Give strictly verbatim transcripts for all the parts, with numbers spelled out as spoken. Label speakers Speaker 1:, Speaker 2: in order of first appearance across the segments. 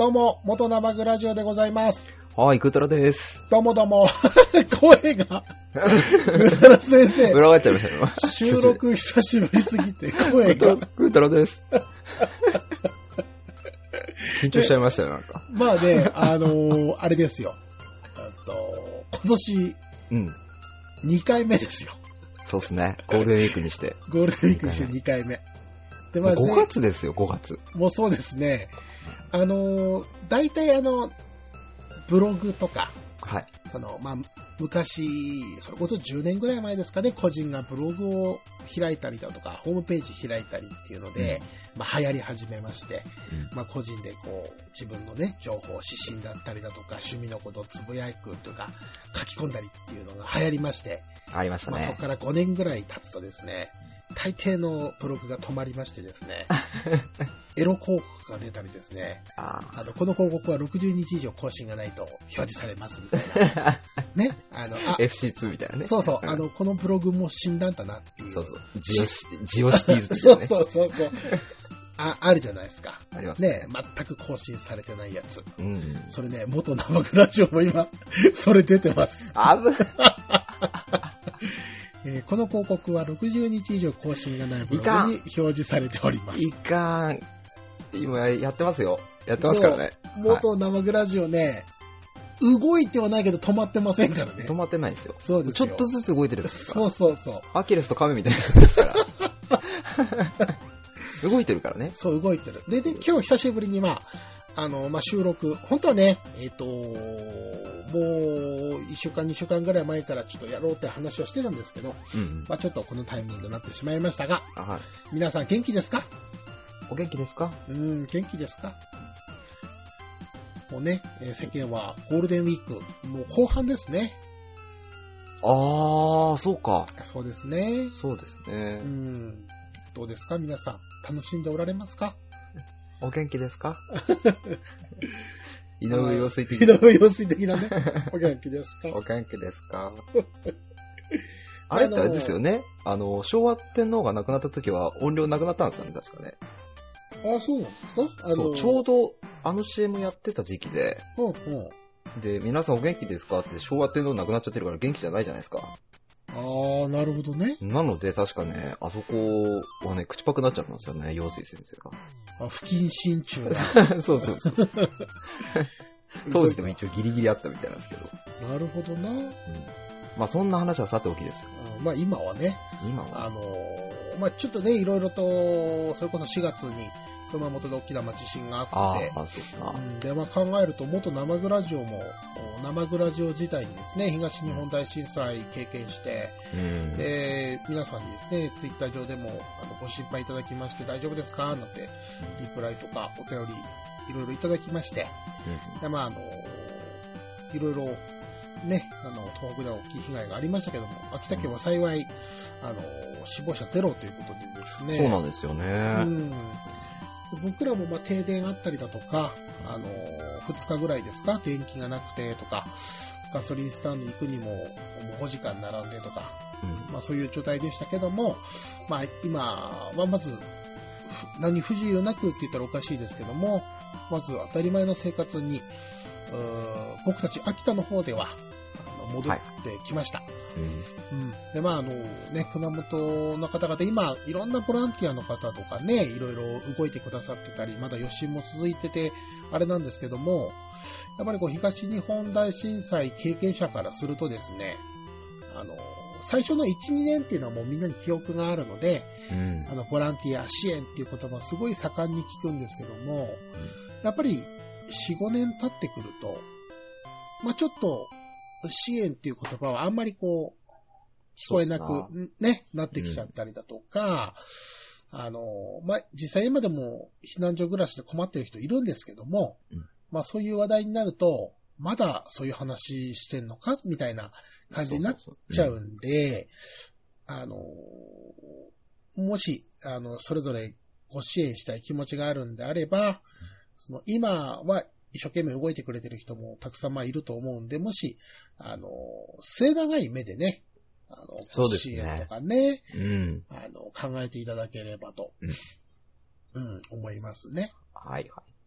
Speaker 1: どうも、元生グラジオでございます。
Speaker 2: はい、くたらです。
Speaker 1: どうもどうも。声が、くたら先生。
Speaker 2: 裏返っちゃいましたよ。
Speaker 1: 収録久しぶりすぎて、声が。
Speaker 2: くたらです。緊張しちゃいましたよ、なんか。
Speaker 1: まあね、あのー、あれですよ。あと、今年、うん。にかいめですよ。
Speaker 2: そうですね。ゴールデンウィークにして。
Speaker 1: ゴールデンウィークにしてにかいめ。
Speaker 2: で、まあ、ごがつですよ、ごがつ。
Speaker 1: もうそうですね。あのー、大体あの、ブログとか、
Speaker 2: はい。
Speaker 1: その、まあ、昔、それこそじゅうねんぐらい前ですかね、個人がブログを開いたりだとか、ホームページ開いたりっていうので、うん、まあ、流行り始めまして、うん、まあ、個人でこう、自分のね、情報、指針だったりだとか、趣味のことをつぶやくとか、書き込んだりっていうのが流行りまして、
Speaker 2: ありましたね。
Speaker 1: まあ、そこからごねんぐらい経つとですね、大抵のブログが止まりましてですね、エロ広告が出たりですね、ああのこの広告はろくじゅうにち以上更新がないと表示されますみたいな。ね、あの、あ
Speaker 2: エフシーツー みたいなね。
Speaker 1: そうそう、あの、このブログもう死んだんだなっていう。
Speaker 2: そうそう。ジオシ、ジオシティーズ
Speaker 1: ですね。そうそうそうそう。あ、あるじゃないですか。
Speaker 2: ありますね。
Speaker 1: ね、全く更新されてないやつ。
Speaker 2: うん、うん。
Speaker 1: それね、元生グラジオも今、それ出てます。
Speaker 2: あぶ
Speaker 1: えー、この広告はろくじゅうにち以上更新がないブログに表示されております。
Speaker 2: いかん。今やってますよ。やってますからね。
Speaker 1: 元生グラジオね、はい、動いてはないけど止まってませんからね。
Speaker 2: 止まってないんですよ。
Speaker 1: そうですよ。
Speaker 2: ちょっとずつ動いてるんですから。
Speaker 1: そうそうそう。
Speaker 2: アキレスとカメみたいなやつですから。動いてるからね。
Speaker 1: そう、動いてる。で、で、今日久しぶりにまあ、あの、まあ、収録、本当はね、えっと、もう、いっしゅうかん、にしゅうかんぐらい前からちょっとやろうって話をしてたんですけど、うんうん、まあ、ちょっとこのタイミングになってしまいましたが、はい、皆さん元気ですか？
Speaker 2: お元気ですか？
Speaker 1: うん、元気ですか？もうね、世間はゴールデンウィーク、もう後半ですね。
Speaker 2: ああ、そうか。
Speaker 1: そうですね。
Speaker 2: そうですね。
Speaker 1: うん。どうですか皆さん、楽しんでおられますか？
Speaker 2: お元気ですか？井上陽水的
Speaker 1: な。井上陽水的なね。お元気ですか？
Speaker 2: お元気ですか？あれってあれですよね。あの、昭和天皇が亡くなった時は音量なくなったんですよね、確かね。
Speaker 1: ああ、そうなんですか？あの
Speaker 2: そう、ちょうどあの シーエム やってた時期で、
Speaker 1: うんうん、
Speaker 2: で、皆さんお元気ですかって昭和天皇亡くなっちゃってるから元気じゃないじゃないですか。
Speaker 1: ああ、なるほどね。
Speaker 2: なので、確かね、あそこはね、口パクになっちゃったんですよね、陽水先生が。
Speaker 1: あ、不謹慎中だ。
Speaker 2: そうそうそうそう。当時でも一応ギリギリあったみたいなんですけど。
Speaker 1: なるほどな。うん、
Speaker 2: まあそんな話はさておきですよ。
Speaker 1: うん、まあ今はね。
Speaker 2: 今は。
Speaker 1: あのー、まあちょっとね、いろいろと、それこそしがつに熊本で大きな地震があって、あ
Speaker 2: あ、そうですか。
Speaker 1: うん、で、まあ考えると、元生グラジオも、生グラジオ自体にですね、東日本大震災経験して、うん、で、皆さんにですね、ツイッター上でもあのご心配いただきまして大丈夫ですかなんて、リプライとかお便りいろいろいただきまして、うん、でまああの、いろいろね、あの、東北では大きい被害がありましたけども、秋田県は幸い、あの、死亡者ゼロということでですね。
Speaker 2: そうなんですよね。うん
Speaker 1: 僕らもまあ停電あったりだとか、あのー、ふつかぐらいですか、電気がなくてとか、ガソリンスタンド行くにも、もうごじかん並んでとか、うん、まあそういう状態でしたけども、まあ今はまず、何不自由なくって言ったらおかしいですけども、まず当たり前の生活に、僕たち秋田の方では、戻ってきました。はいうんうん、で、まあ、あのね、熊本の方々、今、いろんなボランティアの方とかね、いろいろ動いてくださってたり、まだ余震も続いてて、あれなんですけども、やっぱりこう、東日本大震災経験者からするとですね、あの、最初のいち、にねんっていうのはもうみんなに記憶があるので、うん、あの、ボランティア支援っていう言葉はすごい盛んに聞くんですけども、うん、やっぱり、よん、ごねん経ってくると、まあちょっと、支援っていう言葉はあんまりこう、聞こえなくね、なってきちゃったりだとか、うん、あの、まあ、実際今でも避難所暮らしで困ってる人いるんですけども、うん、まあそういう話題になると、まだそういう話してんのかみたいな感じになっちゃうんで、うん、あの、もし、あの、それぞれご支援したい気持ちがあるんであれば、その今は一生懸命動いてくれてる人もたくさんまあいると思うんで、もし、あの、末長い目でね、あの、
Speaker 2: そうですね、
Speaker 1: 支援とかね、
Speaker 2: うん、
Speaker 1: あの、考えていただければと、うん、うん、思いますね。
Speaker 2: はいはい。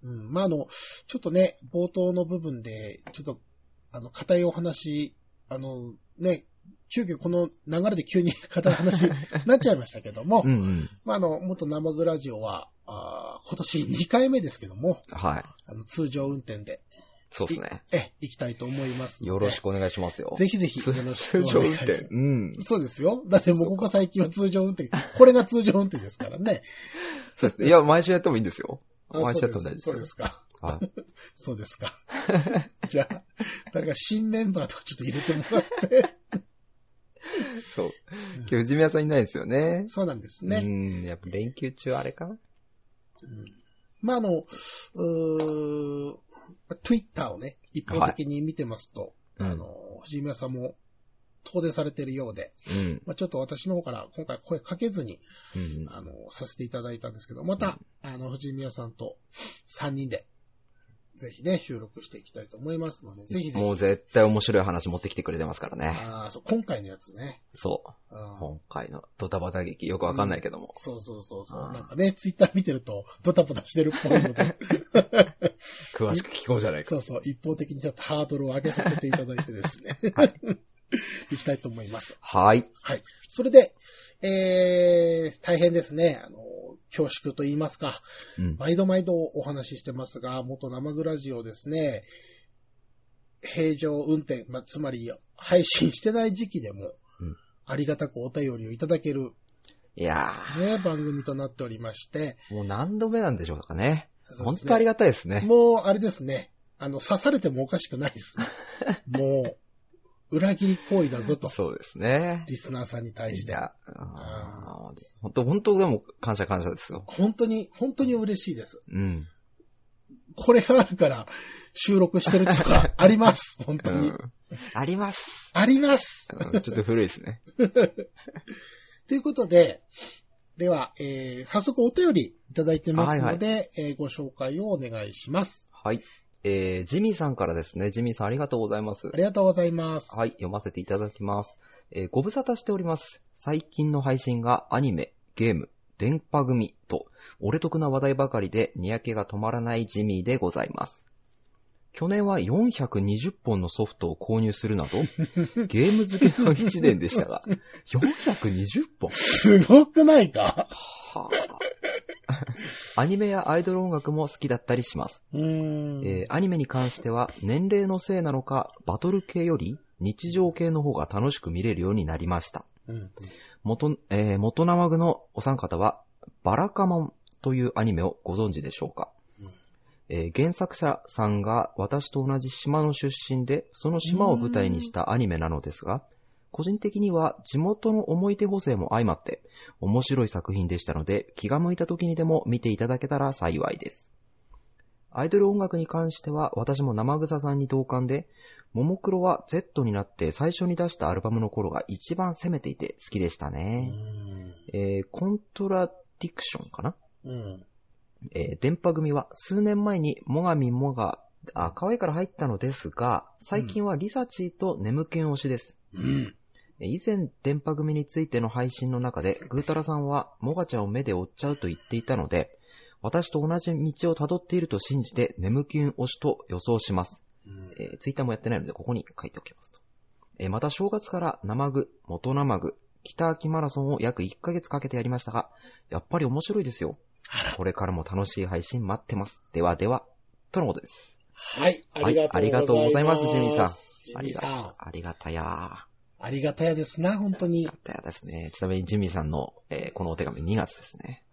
Speaker 1: うん。まあ、あの、ちょっとね、冒頭の部分で、ちょっと、あの、硬いお話、あの、ね、急遽この流れで急に硬い話になっちゃいましたけども、
Speaker 2: うんうん。
Speaker 1: まあ、あの、元生グラジオは、あ今年にかいめですけども、
Speaker 2: はい。
Speaker 1: あの通常運転で、
Speaker 2: そうですね。
Speaker 1: え、行きたいと思いますので。
Speaker 2: よろしくお願いしますよ。
Speaker 1: ぜひぜひよろしくお願いします。
Speaker 2: 通常運転。うん。
Speaker 1: そうですよ。だってもうここ最近は通常運転。これが通常運転ですからね。
Speaker 2: そうですね。いや、毎週やってもいいんですよ。
Speaker 1: あ
Speaker 2: 毎週やっても大丈夫ですよ。
Speaker 1: そうですか。
Speaker 2: はい。
Speaker 1: そうですか。じゃあ、なんか新メンバーとかちょっと入れてもらって。
Speaker 2: そう。今日藤宮さんいないですよね。
Speaker 1: そうなんですね。
Speaker 2: うん。やっぱ連休中あれかな。
Speaker 1: うん、まあ、あの、うー、Twitter をね、一方的に見てますと、はい、あの、藤宮さんも遠出されているようで、うん、まあ、ちょっと私の方から今回声かけずに、うん、あの、させていただいたんですけど、また、うん、あの、藤宮さんとさんにんで、ぜひね、収録していきたいと思いますので、ぜひぜひ。
Speaker 2: もう絶対面白い話持ってきてくれてますからね。
Speaker 1: ああ、そう、今回のやつね。
Speaker 2: そう。今回のドタバタ劇、よくわかんないけども。
Speaker 1: うん、そうそうそうそう。なんかね、ツイッター見てると、ドタバタしてるっぽいので。
Speaker 2: 詳しく聞こうじゃないか。
Speaker 1: そうそう、一方的にちょっとハードルを上げさせていただいてですね。はい。いきたいと思います。
Speaker 2: はい。
Speaker 1: はい。それで、えー、大変ですね。あの、恐縮と言いますか、うん、毎度毎度お話ししてますが、元生グラジオですね、平常運転、まあ、つまり配信してない時期でも、うん、ありがたくお便りをいただける、
Speaker 2: いや
Speaker 1: ー、ね、番組となっておりまして、
Speaker 2: もう何度目なんでしょうかね。本当ありがたいですね。
Speaker 1: もう、あれですね、あの、刺されてもおかしくないです。もう、裏切り行為だぞと。
Speaker 2: そうですね。
Speaker 1: リスナーさんに対して。いや、
Speaker 2: 本当、本当でも感謝感謝ですよ。
Speaker 1: 本当に、本当に嬉しいです。
Speaker 2: うん。
Speaker 1: これがあるから収録してるとかあります。本当に、うん。
Speaker 2: あります。
Speaker 1: あります。
Speaker 2: うん、ちょっと古いですね。
Speaker 1: ということで、では、えー、早速お便りいただいてますので、はいはい、えー、ご紹介をお願いします。
Speaker 2: はい。えー、ジミーさんからですね。ジミーさんありがとうございます。
Speaker 1: ありがとうございます。
Speaker 2: はい、読ませていただきます。えー、ご無沙汰しております。最近の配信がアニメ、ゲーム、電波組と、おれ得な話題ばかりで、にやけが止まらないジミーでございます。去年はよんひゃくにじゅっぽんのソフトを購入するなど、ゲーム漬けのいちねんでしたが、よんひゃくにじゅっぽん
Speaker 1: すごくないか
Speaker 2: はあ、アニメやアイドル音楽も好きだったりします。
Speaker 1: うーん、
Speaker 2: えー、アニメに関しては年齢のせいなのかバトル系より日常系の方が楽しく見れるようになりました。
Speaker 1: うん、
Speaker 2: 元、えー、元生具のお三方はバラカモンというアニメをご存知でしょうか。うん、えー、原作者さんが私と同じ島の出身でその島を舞台にしたアニメなのですが、個人的には地元の思い出補正も相まって面白い作品でしたので、気が向いた時にでも見ていただけたら幸いです。アイドル音楽に関しては私も生草さんに同感で、ももクロは Z になって最初に出したアルバムの頃が一番攻めていて好きでしたね。えー、コントラディクションかな、
Speaker 1: うん
Speaker 2: えー、電波組は数年前にもがみもがあ可愛いから入ったのですが、最近はリサチーと眠気推しです。
Speaker 1: うん
Speaker 2: 以前、電波組についての配信の中で、ぐーたらさんは、もがちゃんを目で追っちゃうと言っていたので、私と同じ道を辿っていると信じて、眠気推しと予想します。
Speaker 1: うん
Speaker 2: えー、ツイッターもやってないので、ここに書いておきますと。えー、また、正月から生具、元生具、北秋マラソンを約いっかげつかけてやりましたが、やっぱり面白いですよ。これからも楽しい配信待ってます。ではでは、とのことです。
Speaker 1: はい、ありがとうございます。はい、ありがとうございます、
Speaker 2: ジミーさん。
Speaker 1: ジミーさん。
Speaker 2: ありがたや。
Speaker 1: ありがたやですな、本当に。
Speaker 2: ありがたやですね。ちなみにジミーさんの、えー、このお手紙にがつですね。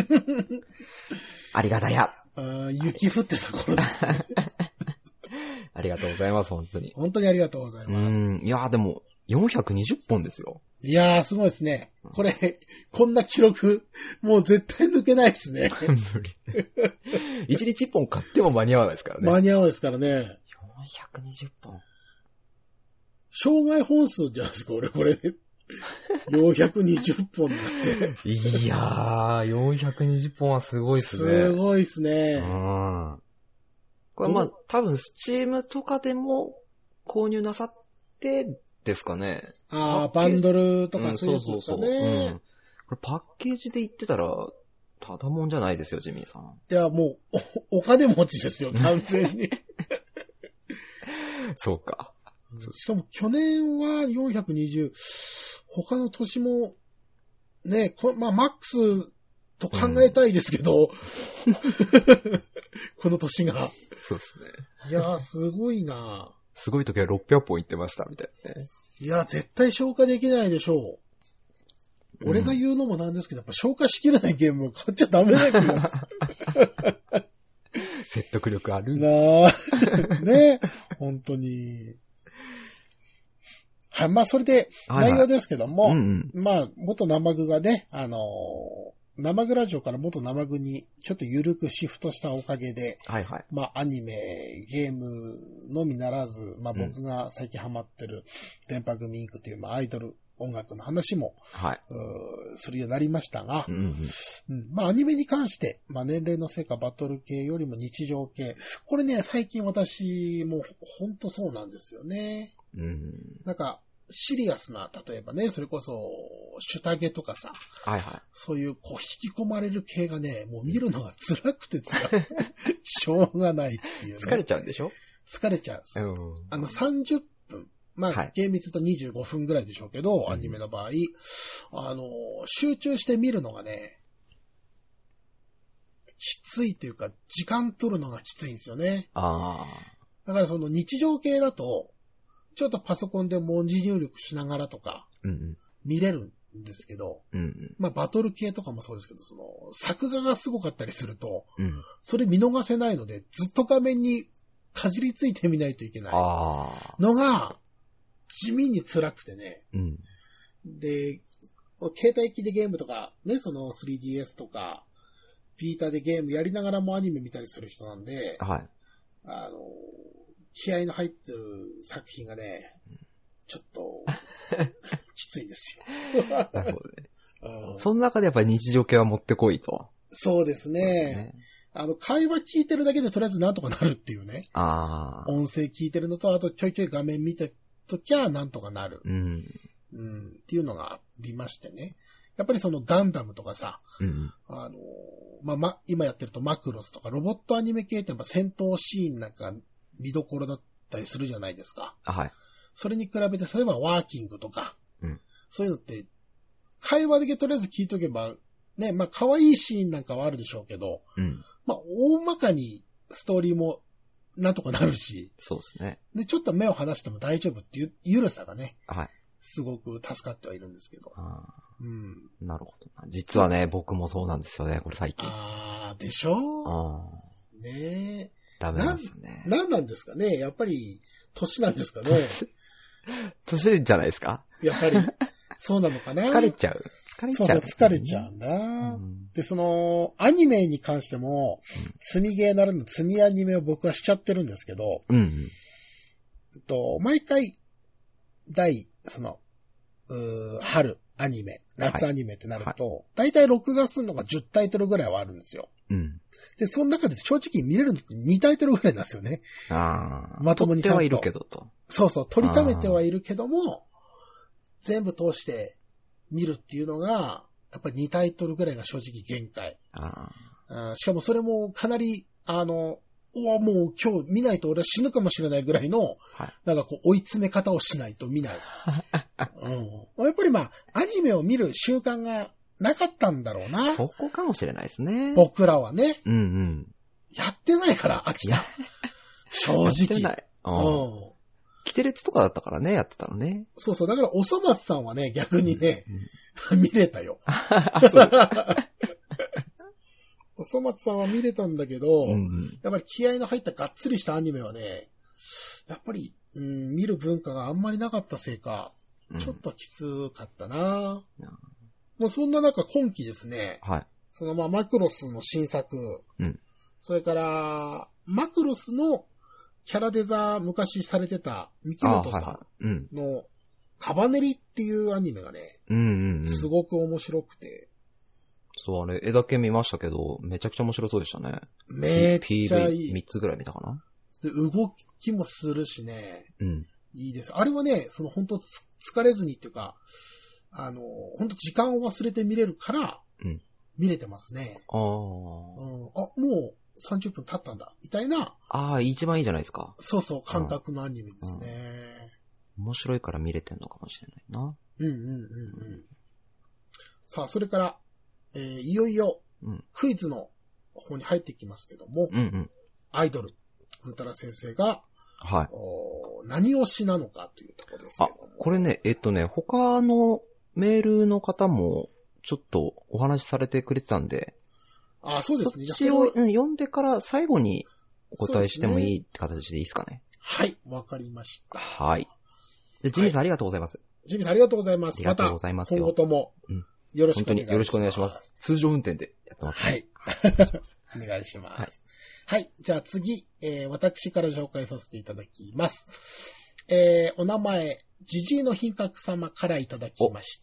Speaker 2: ありがたや。
Speaker 1: あ、雪降ってた頃ですね。
Speaker 2: ありがとうございます、本当に。
Speaker 1: 本当にありがとうございます。
Speaker 2: うん。いやーでも、よんひゃくにじゅっぽんですよ。
Speaker 1: いやー、すごいですね。これ、こんな記録、もう絶対抜けないですね。
Speaker 2: 無理。いちにちいっぽん買っても間に合わないですからね。
Speaker 1: 間に合わないですからね。
Speaker 2: よんひゃくにじゅっぽん。
Speaker 1: 障害本数じゃないですか、俺、これ。よんひゃくにじゅっぽんだって。
Speaker 2: いやー、よんひゃくにじゅっぽんはすごいですね。
Speaker 1: すごいですね。
Speaker 2: うん。これまあ、多分、スチームとかでも購入なさってですかね。
Speaker 1: ああ、バンドルとかそういうやつですかね。
Speaker 2: うん、そうそうそう、うん。これパッケージで言ってたら、 ただもんじゃないですよ、ジミーさん。
Speaker 1: いや、もう、お、お金持ちですよ、完全に。
Speaker 2: そうか。
Speaker 1: しかも去年はよんひゃくにじゅう、他の年も、ね、こまあ、マックスと考えたいですけど、うん、この年が。
Speaker 2: そうですね。
Speaker 1: いやー、すごいな。
Speaker 2: すごい時はろっぴゃくぽんいってました、みたいなね。
Speaker 1: いや、絶対消化できないでしょう。うん、俺が言うのもなんですけど、やっぱ消化しきれないゲームを買っちゃダメな気がする。
Speaker 2: 説得力ある
Speaker 1: なぁ。ね、本当に。はい、まあ、それで、内容ですけども、はいはい、うんうん、まあ、元生具がね、あのー、生具ラジオから元生具にちょっと緩くシフトしたおかげで、はいはい、まあ、アニメ、ゲームのみならず、まあ、僕が最近ハマってる、電波組インクという、まあ、アイドル音楽の話も、はい、うするようになりましたが、うんうんうん、まあ、アニメに関して、まあ、年齢のせいかバトル系よりも日常系、これね、最近私もほんとそうなんですよね。うん、なんか、シリアスな、例えばね、それこそ、シュタゲとかさ、はいはい、そういう、こう、引き込まれる系がね、もう見るのが辛くて辛くて、しょうがないっていうね。
Speaker 2: 疲れちゃうんでしょ？
Speaker 1: 疲れちゃう。うん、あの、さんじゅっぷん。まあ、はい、厳密とにじゅうごふんぐらいでしょうけど、アニメの場合、うん、あの、集中して見るのがね、きついというか、時間取るのがきついんですよね。ああ。だからその日常系だと、ちょっとパソコンで文字入力しながらとか、見れるんですけど、うんうん、まあバトル系とかもそうですけど、その、作画がすごかったりすると、うん、それ見逃せないので、ずっと画面にかじりついてみないといけないのが、地味に辛くてね。うん、で、携帯機でゲームとか、ね、その スリーディーエス とか、ピーターでゲームやりながらもアニメ見たりする人なんで、はい、あの、気合の入ってる作品がね、ちょっと、きついですよ。なるほどね。
Speaker 2: うん、その中でやっぱり日常系は持ってこいと。
Speaker 1: そうですね。そうですね。あの、会話聞いてるだけでとりあえずなんとかなるっていうね。ああ。音声聞いてるのと、あとちょいちょい画面見てときゃなんとかなる。うん。うん。っていうのがありましてね。やっぱりそのガンダムとかさ、うん、あの、まあ、ま、今やってるとマクロスとかロボットアニメ系ってやっぱ戦闘シーンなんか見どころだったりするじゃないですか。はい。それに比べて、例えばワーキングとか、うん、そういうのって、会話だけとりあえず聞いとけば、ね、まあ、可愛いシーンなんかはあるでしょうけど、うん、まあ、大まかにストーリーもなんとかなるし、
Speaker 2: そうですね。
Speaker 1: で、ちょっと目を離しても大丈夫っていうゆるさがね、はい。すごく助かってはいるんですけど。あ
Speaker 2: うん、なるほどな。実はね、僕もそうなんですよね、これ最近。
Speaker 1: ああ、でしょあねえ。
Speaker 2: ダメなんですよね。
Speaker 1: な、なんなんですかね。やっぱり、年なんですかね。
Speaker 2: 年じゃないですか。
Speaker 1: やっぱり、そうなのかな。
Speaker 2: 疲れちゃう。疲れちゃう、ね。
Speaker 1: そうそう、疲れちゃうんだ。うん、で、その、アニメに関しても、うん、積みゲーならぬ積みアニメを僕はしちゃってるんですけど、うんうん、と毎回、第、その、う春アニメ、夏アニメってなると、はいはい、だいたい録画するのがじゅうタイトルぐらいはあるんですよ。うん。で、その中で正直見れるのってにタイトルぐらいなんですよね。ああ。まともにちゃんと。
Speaker 2: 撮ってはいるけどと。
Speaker 1: そうそう、撮りためてはいるけども、全部通して見るっていうのが、やっぱりにタイトルぐらいが正直限界。ああ。しかもそれもかなり、あの、もう今日見ないと俺は死ぬかもしれないぐらいの、はい、なんかこう追い詰め方をしないと見ない。うん、やっぱりまあ、アニメを見る習慣がなかったんだろうな。
Speaker 2: そこかもしれないですね。
Speaker 1: 僕らはね。
Speaker 2: うんうん。
Speaker 1: やってないから飽きた。正直。やってない。
Speaker 2: うん。キテレツとかだったからね、やってたのね。
Speaker 1: そうそう。だから、おそ松さんはね、逆にね、うん、見れたよ。そうおそ松さんは見れたんだけど、うんうん、やっぱり気合の入ったがっつりしたアニメはね、やっぱり、うん、見る文化があんまりなかったせいか、うん、ちょっときつかったな、うん、もうそんな中今期ですね、はい、そのまあマクロスの新作、うん、それからマクロスのキャラデザ昔されてた三木本さんのカバネリっていうアニメがね、うんうんうん、すごく面白くて、
Speaker 2: そう、あれ、絵だけ見ましたけど、めちゃくちゃ面白そうでしたね。
Speaker 1: めっちゃいい。
Speaker 2: ピーブイみっつぐらい見たかな。
Speaker 1: で、動きもするしね。うん。いいです。あれはね、その本当疲れずにっていうか、あの、本当時間を忘れて見れるから、うん。 見れてますね。
Speaker 2: ああ、うん。
Speaker 1: あ、もうさんじゅっぷん経ったんだ。みたいな。
Speaker 2: ああ、一番いいじゃないですか。
Speaker 1: そうそう、感覚のアニメですね。
Speaker 2: うん、面白いから見れてんのかもしれないな。
Speaker 1: うんうんうんうん。さあ、それから、えー、いよいよ、クイズの方に入ってきますけども、
Speaker 2: うんうん、
Speaker 1: アイドル、ぐーたら先生が、
Speaker 2: はい。
Speaker 1: 何推しなのかというところですけども。
Speaker 2: あ、これね、えっとね、他のメールの方も、ちょっとお話しされてくれてたんで、
Speaker 1: あ、そうですね。
Speaker 2: そっちを、うん、読んでから最後にお答えしてもいいって形でいいですかね。
Speaker 1: はい、わかりました。
Speaker 2: はい。でジミーさん、はい、ありがとうございます。
Speaker 1: ジミーさんありがとうございます。
Speaker 2: ありがとうございます。
Speaker 1: また今後ともよろしくお願いします。
Speaker 2: 本当によろしくお願いします。通常運転でやってます、
Speaker 1: ね。はい。お願いします。はい。はい。じゃあ次、えー、私から紹介させていただきます。えー、お名前、ジジイの品格様からいただきました。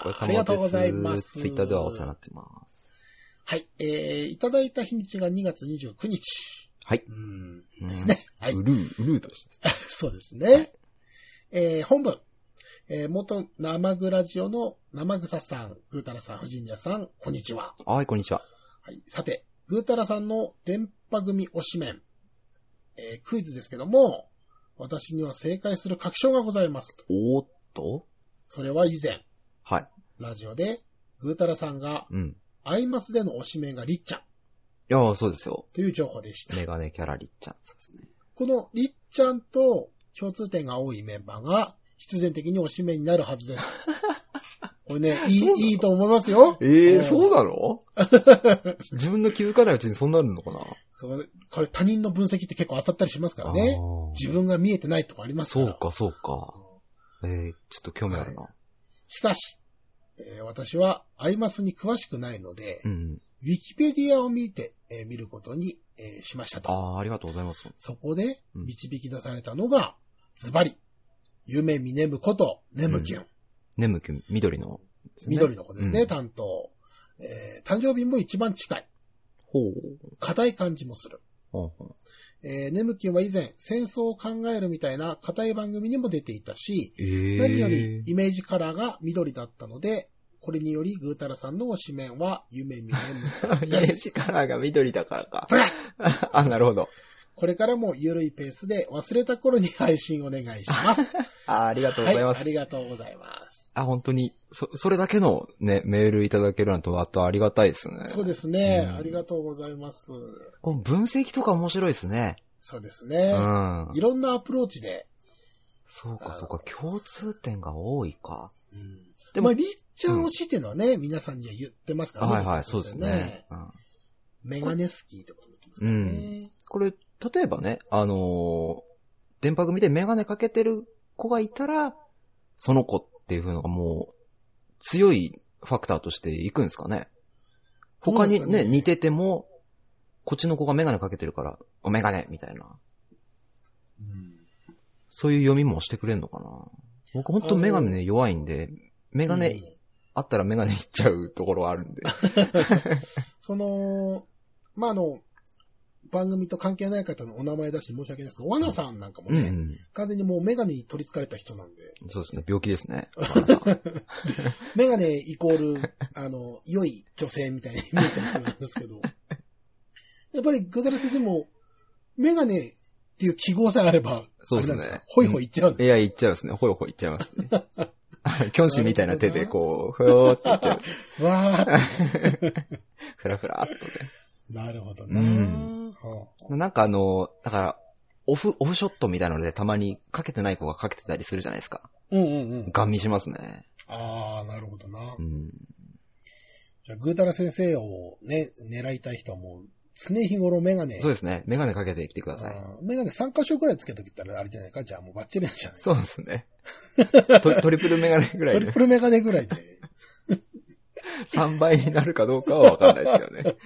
Speaker 2: あ
Speaker 1: りがとうございます。
Speaker 2: ツイッターではお世話になってます。
Speaker 1: はい。えー、いただいた日にちがにがつにじゅうくにち。
Speaker 2: はい。
Speaker 1: うーんですね。はい。
Speaker 2: ウルー、ウルーとして。
Speaker 1: そうですね。はい、えー、本文。えー、元生グラジオの生草さん、ぐーたらさん、藤宮さん、こんにちは。
Speaker 2: はい、こんにちは。
Speaker 1: はい。さて、ぐーたらさんの電波組推しメン、えー、クイズですけども、私には正解する確証がございますと。
Speaker 2: おーっと
Speaker 1: それは以前。
Speaker 2: はい。
Speaker 1: ラジオで、ぐーたらさんが、
Speaker 2: うん。
Speaker 1: アイマスでの推しメンがりっちゃん。い
Speaker 2: や、そうですよ。
Speaker 1: という情報でした。
Speaker 2: メガネキャラりっちゃんですね。
Speaker 1: このりっちゃんと共通点が多いメンバーが、必然的に推しメンになるはずです。これね、いい、いいと思いますよ。
Speaker 2: ええー、そうなの自分の気づかないうちにそんなるのかな。
Speaker 1: そう、これ他人の分析って結構当たったりしますからね。自分が見えてないとこありますから。
Speaker 2: そうか、そうか。えー、ちょっと興味あるな。はい、
Speaker 1: しかし、えー、私はアイマスに詳しくないので、
Speaker 2: うん、
Speaker 1: ウィキペディアを見て、えー、見ることに、えー、しましたと。
Speaker 2: ああ、ありがとうございます。
Speaker 1: そこで導き出されたのが、ズバリ、夢見ねむことねむきゅん。
Speaker 2: ねむきゅん、緑の、ね。
Speaker 1: 緑の子ですね、うん、担当。えー、誕生日も一番近い。
Speaker 2: ほう。
Speaker 1: 硬い感じもする。
Speaker 2: ほうほう。
Speaker 1: えー、ねむきゅんは以前、戦争を考えるみたいな硬い番組にも出ていたし、
Speaker 2: えー、
Speaker 1: 何よりイメージカラーが緑だったので、これによりぐーたらさんの推しメンは夢見ねむさんです。イメ
Speaker 2: ージカラーが緑だからか。あ、なるほど。
Speaker 1: これからも緩いペースで忘れた頃に配信お願いします。
Speaker 2: あ、ありがとうございます、
Speaker 1: はい。ありがとうございます。
Speaker 2: あ、本当に、そ、それだけのね、メールいただけるなんと、あとありがたいですね。
Speaker 1: そうですね、うん。ありがとうございます。
Speaker 2: この分析とか面白いですね。
Speaker 1: そうですね。うん。いろんなアプローチで。
Speaker 2: そうか、そうか、共通点が多いか。
Speaker 1: うん。でも、まあ、りっちゃん推しっていうのはね、うん、皆さんには言ってますからね。
Speaker 2: はいはい、そうですね。うん、
Speaker 1: メガネスキーってこと言ってますからね。うん、
Speaker 2: これ、例えばね、あのー、電波組でメガネかけてる子がいたら、その子っていう風のがもう、強いファクターとしていくんですかね。他に ね, ね、似てても、こっちの子がメガネかけてるから、おメガネみたいな。うん、そういう読みもしてくれんのかな。僕ほんとメガネ弱いんで、メガネあったらメガネいっちゃうところあるんで。
Speaker 1: その、まあ、あの、番組と関係ない方のお名前出して申し訳ないですけど、ワナさんなんかもね、うん、完全にもうメガネに取り憑かれた人なんで。
Speaker 2: そうですね、病気ですね。
Speaker 1: メガネイコール、あの、良い女性みたいに見えてる人なんですけど、やっぱりぐだら先生も、メガネっていう記号さえあれば、
Speaker 2: そうですね。
Speaker 1: ホイホイいっちゃうんです、
Speaker 2: うん、いや、いっちゃうんですね。ホイホイいっちゃいますね。キョンシーみたいな手でこう、ふよーっていっちゃう。
Speaker 1: わー
Speaker 2: ふらふらっとね。
Speaker 1: なるほどな、うん
Speaker 2: なんかあの、だから、オフ、オフショットみたいなのでたまにかけてない子がかけてたりするじゃないですか。
Speaker 1: うんうんうん。
Speaker 2: ガン見しますね。
Speaker 1: あー、なるほどな。
Speaker 2: うん、
Speaker 1: じゃあ、ぐーたら先生をね、狙いたい人はもう、常日頃メガネ。
Speaker 2: そうですね。メガネかけてきてください。
Speaker 1: メガネさん箇所くらいつけときたらあれじゃないか。じゃあもうバッチリなんじゃないか。
Speaker 2: そうですねト。トリプルメガネぐらいで。
Speaker 1: トリプルメガネぐらいで。
Speaker 2: さんばいになるかどうかはわかんないですけどね。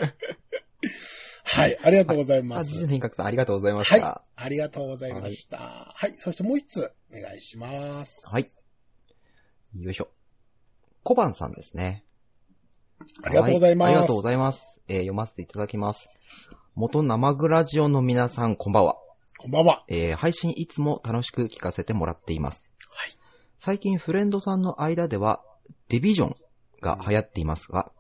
Speaker 1: はい、ありがとうございます。
Speaker 2: ジジ品格さんありがとうございました。
Speaker 1: はい、ありがとうございました。はい、はい、そしてもう一つお願いします。
Speaker 2: はい。よいしょ。小判さんですね。
Speaker 1: ありがとうございます。
Speaker 2: はい、ありがとうございます。えー、読ませていただきます。元生グラジオの皆さん、こんばんは。
Speaker 1: こんばんは。
Speaker 2: えー、配信いつも楽しく聞かせてもらっています。
Speaker 1: はい。
Speaker 2: 最近フレンドさんの間では、ディビジョンが流行っていますが、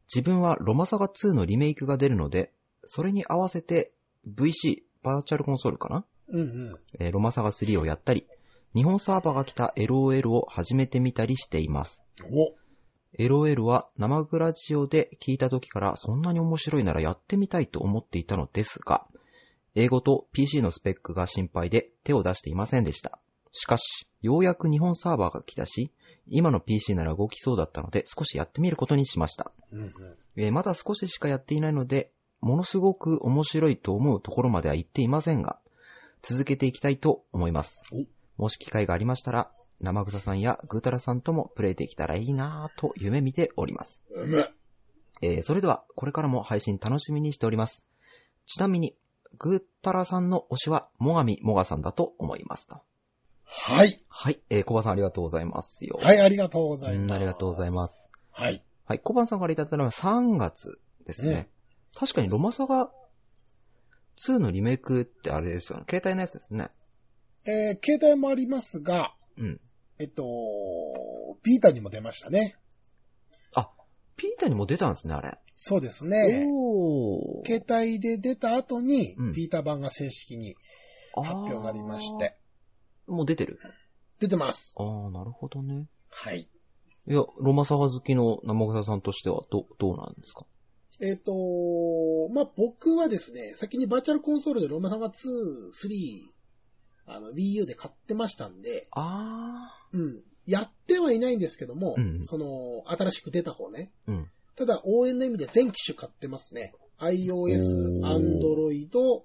Speaker 2: 自分はロマサガツーのリメイクが出るので、それに合わせて ブイシー、バーチャルコンソールかな、
Speaker 1: うんうん。
Speaker 2: えー、ロマサガスリーをやったり、日本サーバーが来た エルオーエル を始めてみたりしています。
Speaker 1: お
Speaker 2: エルオーエル は生グラジオで聞いた時からそんなに面白いならやってみたいと思っていたのですが、英語と ピーシー のスペックが心配で手を出していませんでした。しかし、ようやく日本サーバーが来たし、今の ピーシー なら動きそうだったので少しやってみることにしました。
Speaker 1: うんうん
Speaker 2: えー、まだ少ししかやっていないので、ものすごく面白いと思うところまでは行っていませんが、続けていきたいと思います。もし機会がありましたら、生草さんやグータラさんともプレイできたらいいなぁと夢見ております。
Speaker 1: うん
Speaker 2: えー、それでは、これからも配信楽しみにしております。ちなみに、グータラさんの推しは、もがみもがさんだと思いますと。
Speaker 1: はい。
Speaker 2: はい。えー、小判さんありがとうございますよ。
Speaker 1: はい、ありがとうございます。
Speaker 2: うん、ありがとうございます。
Speaker 1: はい。
Speaker 2: はい。小判さんからいただいたのはさんがつですね。うん、確かにロマサガツーのリメイクってあれですよね。携帯のやつですね。
Speaker 1: えー、携帯もありますが、
Speaker 2: うん。
Speaker 1: えっと、ビータにも出ましたね。
Speaker 2: あ、ビータにも出たんですね、あれ。
Speaker 1: そうですね。
Speaker 2: おー。
Speaker 1: 携帯で出た後に、
Speaker 2: うん、
Speaker 1: ビータ版が正式に発表になりまして。
Speaker 2: もう出てる？
Speaker 1: 出てます。
Speaker 2: ああ、なるほどね。
Speaker 1: はい。
Speaker 2: いや、ロマサガ好きの生草さんとしてはど、どうなんですか？
Speaker 1: えっと、まあ、僕はですね、先にバーチャルコンソールでロマサガツー、スリー、あの、Wii U で買ってましたんで、
Speaker 2: あ
Speaker 1: あ。うん。やってはいないんですけども、
Speaker 2: うん、
Speaker 1: その、新しく出た方ね。
Speaker 2: うん。
Speaker 1: ただ、応援の意味で全機種買ってますね。iOS、Android、お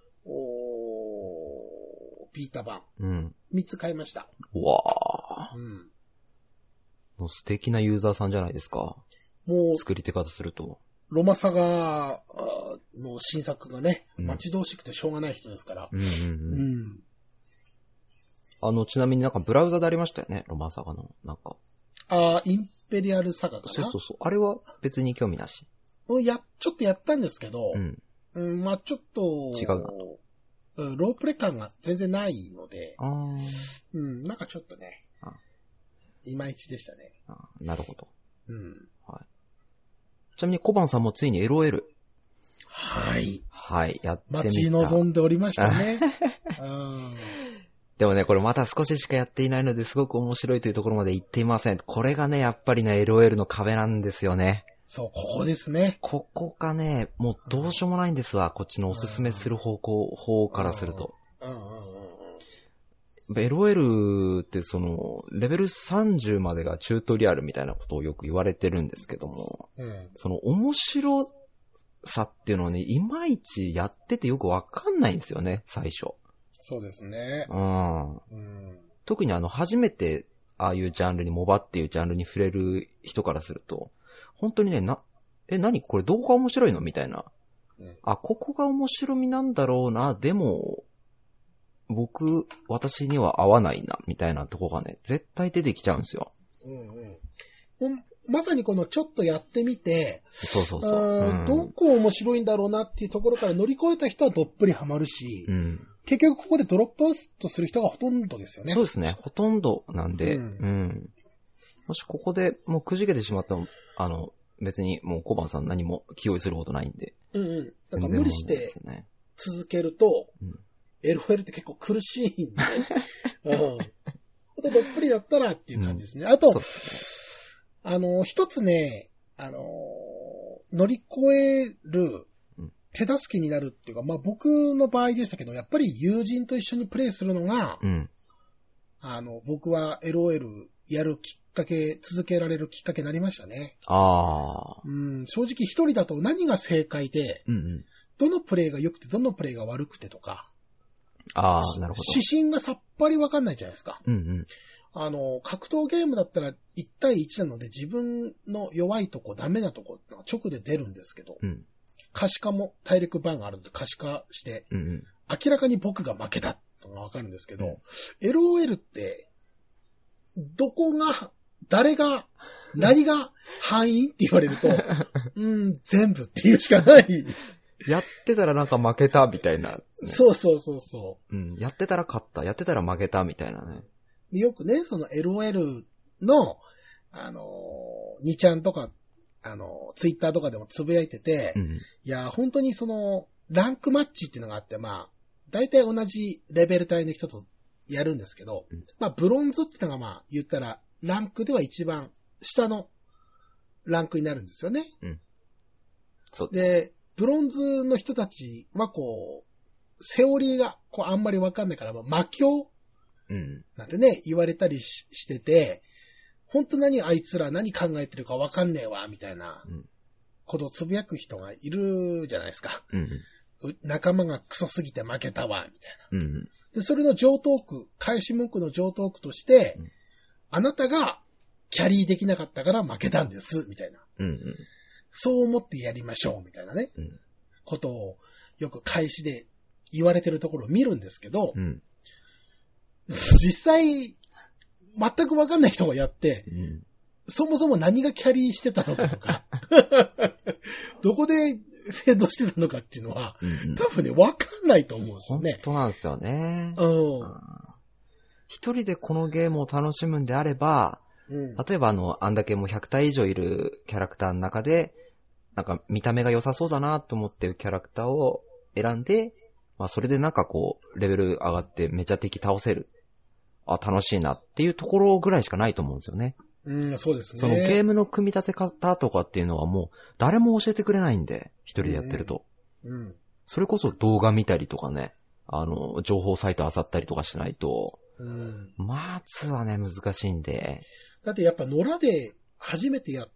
Speaker 1: ビータ版。
Speaker 2: うん。
Speaker 1: みっつ買いました。
Speaker 2: うわぁ。うん。もう素敵なユーザーさんじゃないですか。もう、作り手方すると。
Speaker 1: ロマサガの新作がね、うん、待ち遠しくてしょうがない人ですから。
Speaker 2: うんうんうん。うん、あの、ちなみになんかブラウザでありましたよね、ロマサガの。なんか。
Speaker 1: ああ、インペリアルサガかな。
Speaker 2: そうそうそう。あれは別に興味なし。
Speaker 1: や、ちょっとやったんですけど、
Speaker 2: うん。
Speaker 1: うん、まあちょっと、
Speaker 2: 違うなと。
Speaker 1: ロープレ感が全然ないので、
Speaker 2: あ
Speaker 1: うん、なんかちょっとね、あいまいちでしたね。
Speaker 2: あなるほど。
Speaker 1: うん。
Speaker 2: はい。ちなみに小判さんもついに エルオーエル。
Speaker 1: はい。
Speaker 2: はい、やってみた。
Speaker 1: 待ち望んでおりましたね。うん、
Speaker 2: でもね、これまだ少ししかやっていないのですごく面白いというところまで行っていません。これがね、やっぱりね、エルオーエル の壁なんですよね。
Speaker 1: そう、ここですね。
Speaker 2: ここがね、もうどうしようもないんですわ。こっちのおすすめする方向、方からすると。
Speaker 1: うんうんうん
Speaker 2: うん、エルオーエル ってその、レベルさんじゅうまでがチュートリアルみたいなことをよく言われてるんですけども、
Speaker 1: うん、
Speaker 2: その面白さっていうのをね、いまいちやっててよくわかんないんですよね、最初。
Speaker 1: そうですね。
Speaker 2: うん。うん、特にあの、初めて、ああいうジャンルに、モバっていうジャンルに触れる人からすると、本当にね、な、え、何これどこが面白いのみたいな。うん、あ、ここが面白みなんだろうな、でも、僕、私には合わないな、みたいなとこがね、絶対出てきちゃうんですよ。
Speaker 1: うんうん。まさにこのちょっとやってみて、
Speaker 2: そうそうそう。うん、
Speaker 1: どこ面白いんだろうなっていうところから乗り越えた人はどっぷりハマるし、
Speaker 2: うん、結
Speaker 1: 局ここでドロップアウトする人がほとんどですよね。
Speaker 2: そうですね。ほとんどなんで、うん。うん、もしここでもうくじけてしまったら、あの、別にもう小判さん何も気負いすることないんで。
Speaker 1: うんうん。だから無理して続けると、うん、エルオーエル って結構苦しいんで、うん。ほんとどっぷりやったらっていう感じですね。うん、あと、ね、あの、一つね、あの、乗り越える手助けになるっていうか、まあ僕の場合でしたけど、やっぱり友人と一緒にプレイするのが、うん、あの、僕は エルオーエル やるきっかけ、続けられるきっかけになりましたね。
Speaker 2: ああ。
Speaker 1: うん、正直一人だと何が正解で、うんうん、どのプレイが良くてどのプレイが悪くてとか、
Speaker 2: ああ、なるほど。
Speaker 1: 指針がさっぱりわかんないじゃないですか。
Speaker 2: うんうん。
Speaker 1: あの、格闘ゲームだったらいち対いちなので自分の弱いとこ、ダメなとこってのが直で出るんですけど、うん、可視化も大陸版があるので可視化して、うんうん、明らかに僕が負けたってのがわかるんですけど、うん、エルオーエル って、どこが、誰が、何が範囲って言われると、うん、全部っていうしかない。
Speaker 2: やってたらなんか負けたみたいな、ね。
Speaker 1: そうそうそうそう、
Speaker 2: うん。やってたら勝った、やってたら負けたみたいなね。
Speaker 1: よくね、その エルオーエル の、あのー、にちゃんとか、 あの、ツイッターとかでもつぶやいてて、
Speaker 2: うん。
Speaker 1: いや、本当にその、ランクマッチっていうのがあって、まあ、大体同じレベル帯の人とやるんですけど、
Speaker 2: うん
Speaker 1: まあ、ブロンズっていうのがまあ、言ったら、ランクでは一番下のランクになるんですよね。
Speaker 2: そう。
Speaker 1: で、ブロンズの人たちはこう、セオリーがこうあんまりわかんないから、まあ、魔境
Speaker 2: うん。
Speaker 1: なんてね、言われたり し, してて、本当何あいつら何考えてるかわかんねえわ、みたいな
Speaker 2: うん
Speaker 1: ことをつぶやく人がいるじゃないですか。
Speaker 2: うん。
Speaker 1: う仲間がクソすぎて負けたわ、みたいな。
Speaker 2: うん。
Speaker 1: で、それの上等句、返し文句の上等句として、
Speaker 2: うん
Speaker 1: あなたがキャリーできなかったから負けたんです、みたいな。
Speaker 2: うん。うん。
Speaker 1: そう思ってやりましょう、みたいなね、
Speaker 2: うん。
Speaker 1: ことをよく返しで言われてるところを見るんですけど、
Speaker 2: うん。
Speaker 1: 実際、全くわかんない人がやって、
Speaker 2: うん。
Speaker 1: そもそも何がキャリーしてたのかとか、どこでフェードしてたのかっていうのは、
Speaker 2: うん。
Speaker 1: 多分ね、わかんないと思うんですよ
Speaker 2: 本
Speaker 1: ね。
Speaker 2: 当なんですよね。
Speaker 1: うん。
Speaker 2: 一人でこのゲームを楽しむんであれば、
Speaker 1: うん。
Speaker 2: 例えばあの、あんだけもうひゃく体以上いるキャラクターの中で、なんか見た目が良さそうだなと思ってるキャラクターを選んで、まあそれでなんかこう、レベル上がってめちゃ敵倒せる。あ、楽しいなっていうところぐらいしかないと思うんですよね。
Speaker 1: うん、そうですね。
Speaker 2: そのゲームの組み立て方とかっていうのはもう誰も教えてくれないんで、一人でやってると。
Speaker 1: うん。
Speaker 2: それこそ動画見たりとかね、あの、情報サイト漁ったりとかしないと、
Speaker 1: うん。
Speaker 2: まずはね、難しいんで。
Speaker 1: だってやっぱ野良で初めてやって、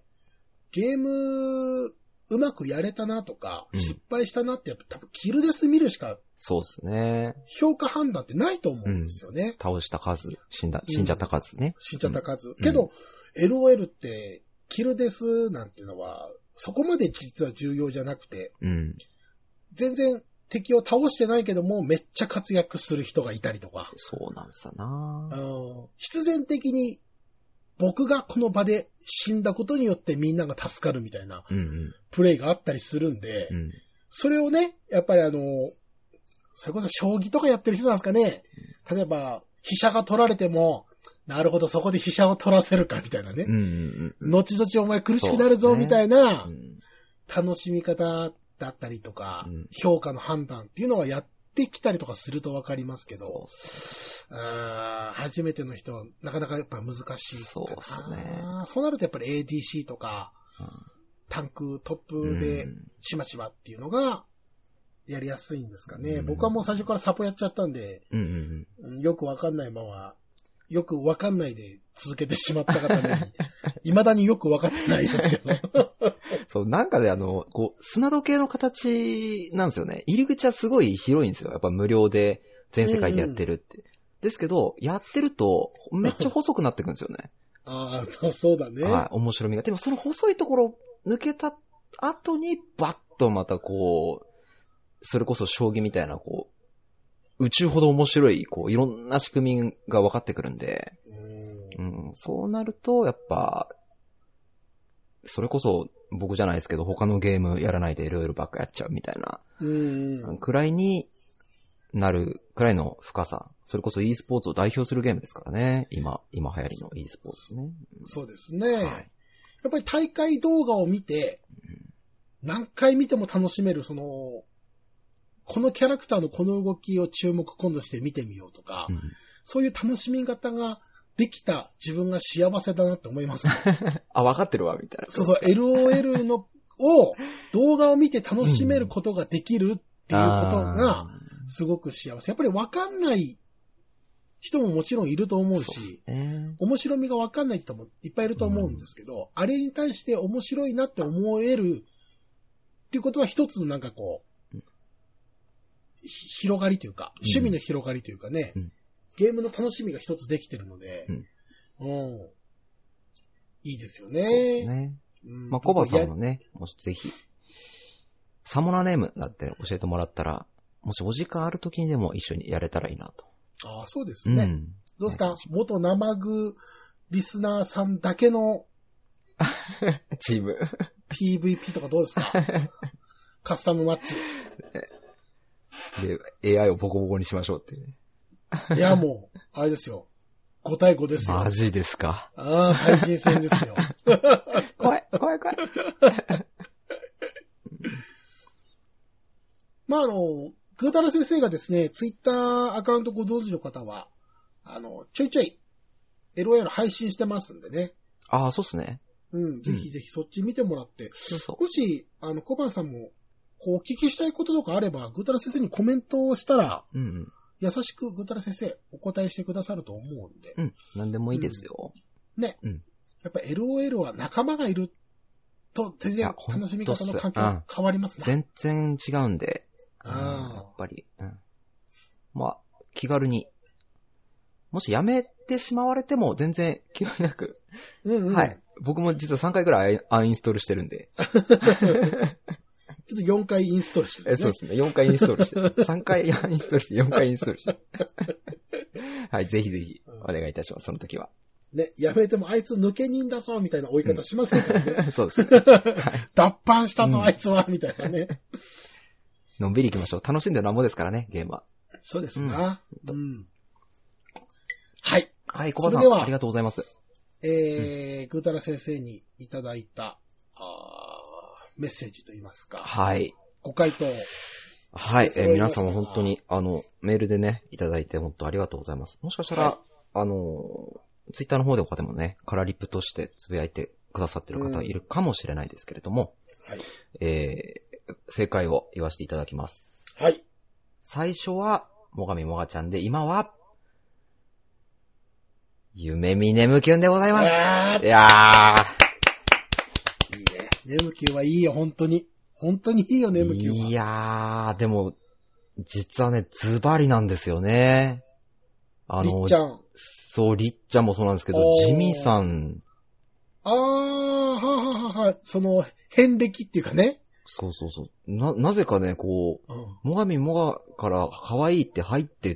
Speaker 1: ゲームうまくやれたなとか、
Speaker 2: うん
Speaker 1: 失敗したなってやっぱ多分キルデス見るしか
Speaker 2: そうですね。
Speaker 1: 評価判断ってないと思うんですよね。
Speaker 2: 倒した数、死んだ、死んじゃった数ね。
Speaker 1: 死んじゃった数。けど、エルオーエル ってキルデスなんていうのはそこまで実は重要じゃなくて、
Speaker 2: うん。
Speaker 1: 全然敵を倒してないけどもめっちゃ活躍する人がいたりとか、
Speaker 2: そうなんすよな
Speaker 1: あの必然的に僕がこの場で死んだことによってみんなが助かるみたいな
Speaker 2: うんうん。
Speaker 1: プレイがあったりするんで、
Speaker 2: うん。
Speaker 1: それをね、やっぱりあの、それこそ将棋とかやってる人なんですかね。例えば、飛車が取られても、なるほど、そこで飛車を取らせるかみたいなね。
Speaker 2: うんうんうん。
Speaker 1: 後々お前苦しくなるぞみたいな
Speaker 2: うん
Speaker 1: 楽しみ方だったりとか、
Speaker 2: うん
Speaker 1: 評価の判断っていうのはやってきたりとかするとわかりますけ
Speaker 2: そ
Speaker 1: ど
Speaker 2: う、っす
Speaker 1: あー初めての人はなかなかやっぱ難しいかな。
Speaker 2: そうっすね
Speaker 1: そうなるとやっぱり エーディーシー とか、
Speaker 2: うん
Speaker 1: タンクトップでちまちまっていうのがやりやすいんですかね。
Speaker 2: うん
Speaker 1: 僕はもう最初からサポやっちゃったんで、
Speaker 2: うんうんうん。
Speaker 1: うんよくわかんないまま、よくわかんないで続けてしまった方に、未だによくわかってないですけど。
Speaker 2: そう、なんかであの、こう、砂時計の形なんですよね。入り口はすごい広いんですよ。やっぱ無料で全世界でやってるって。ですけど、やってると、めっちゃ細くなってくんですよね。
Speaker 1: ああ、そうだね。
Speaker 2: はい、面白みが。でもその細いところ抜けた後に、バッとまたこう、それこそ将棋みたいな、こう、宇宙ほど面白い、こう、いろんな仕組みが分かってくるんで、
Speaker 1: うん
Speaker 2: うん、そうなると、やっぱ、それこそ僕じゃないですけど、他のゲームやらないでいろいろばっかやっちゃうみたいな、
Speaker 1: うん
Speaker 2: くらいになる、くらいの深さ。それこそ e スポーツを代表するゲームですからね。今、今流行りの e スポーツね。
Speaker 1: そうですね。
Speaker 2: はい
Speaker 1: やっぱり大会動画を見て、何回見ても楽しめる、その、このキャラクターのこの動きを注目今度して見てみようとか、
Speaker 2: うん
Speaker 1: そういう楽しみ方ができた自分が幸せだなって思います。
Speaker 2: あ、分かってるわ、みたいな。
Speaker 1: そうそう、エルオーエル の、を動画を見て楽しめることができるっていうことが、すごく幸せ。やっぱり分かんない人ももちろんいると思うし、
Speaker 2: そうですね。
Speaker 1: 面白みが分かんない人もいっぱいいると思うんですけど、あれに対して面白いなって思えるっていうことは一つのなんかこう、ひ広がりというか、趣味の広がりというかね、
Speaker 2: うん
Speaker 1: ゲームの楽しみが一つできてるので、
Speaker 2: うん
Speaker 1: うんいいですよ
Speaker 2: そうで
Speaker 1: ね。
Speaker 2: すね。
Speaker 1: うん
Speaker 2: まあ、コバさんもね、もしぜひ、サモナネームだって教えてもらったら、もしお時間ある時にでも一緒にやれたらいいなと。
Speaker 1: ああ、そうですね。
Speaker 2: うん。
Speaker 1: どうですか元生具リスナーさんだけの
Speaker 2: チーム。
Speaker 1: ピーブイピー とかどうですかカスタムマッチ。
Speaker 2: で、エーアイ をボコボコにしましょうっていうね。
Speaker 1: いや、もう、あれですよ。 ごたいごですよ。
Speaker 2: マジですか。
Speaker 1: ああ、対人戦ですよ。
Speaker 2: 怖い、怖い、怖い。
Speaker 1: まあ、あの、ぐーたら先生がですね、ツイッターアカウントご存知の方は、あの、ちょいちょい エルオーエル 配信してますんでね。
Speaker 2: ああ、そうっすね。
Speaker 1: うん、ぜひぜひそっち見てもらって、
Speaker 2: そうそう。
Speaker 1: もし、あの、小判さんも、こう、お聞きしたいこととかあれば、ぐーたら先生にコメントをしたら、
Speaker 2: うんうん。
Speaker 1: 優しくぐーたら先生、お答えしてくださると思うんで。
Speaker 2: うん、なんでもいいですよ。
Speaker 1: うん、ね。うん。やっぱ エルオーエル は仲間がいると、全然楽しみ方の環境が変わりますね。
Speaker 2: 全然違うんで。
Speaker 1: あ
Speaker 2: やっぱり。うん。まあ、気軽に。もしやめてしまわれても全然気負いなく。
Speaker 1: うんうん。
Speaker 2: はい。僕も実はさんかいぐらいアンインストールしてるんで。
Speaker 1: ちょっとよんかいインストールしてる、ね。
Speaker 2: え、そうですね。よんかいインストールしてる。さんかいアンインストールしてよんかいインストールしてる。はい、ぜひぜひお願いいたします、その時は。
Speaker 1: ね、やめてもあいつ抜け人だぞみたいな追い方しませんからね。
Speaker 2: うん、そうですね。はい、
Speaker 1: 脱藩したぞ、うん、あいつはみたいなね。
Speaker 2: のんびり行きましょう。楽しんでるなんもですからね、ゲームは。
Speaker 1: そうですな。うん。うん、はい。
Speaker 2: はい、小葉さん、ありがとうございます。
Speaker 1: えー、ぐーたら先生にいただいた、あメッセージといいますか。
Speaker 2: はい。
Speaker 1: ご回答。
Speaker 2: はい、えー、皆様本当に、あの、メールでね、いただいて本当ありがとうございます。もしかしたら、はい、あの、ツイッターの方で他でもね、カラリップとしてつぶやいてくださってる方いるかもしれないですけれども、
Speaker 1: はい。
Speaker 2: えー、正解を言わせていただきます。
Speaker 1: はい。
Speaker 2: 最初は、もがみもがちゃんで、今は、夢見ねむきゅんでございます。いや
Speaker 1: ー。いいね。ねむきゅんはいいよ、本当に。本当にいいよ、ねむきゅんは。
Speaker 2: いやー、でも、実はね、ズバリなんですよね。
Speaker 1: あの、りっちゃん。
Speaker 2: そう、りっちゃんもそうなんですけど、ジミさん。
Speaker 1: あー、はははは、その、遍歴っていうかね。
Speaker 2: そうそうそう。な、なぜかね、こう、うん、もがみもがから可愛いって入ってって、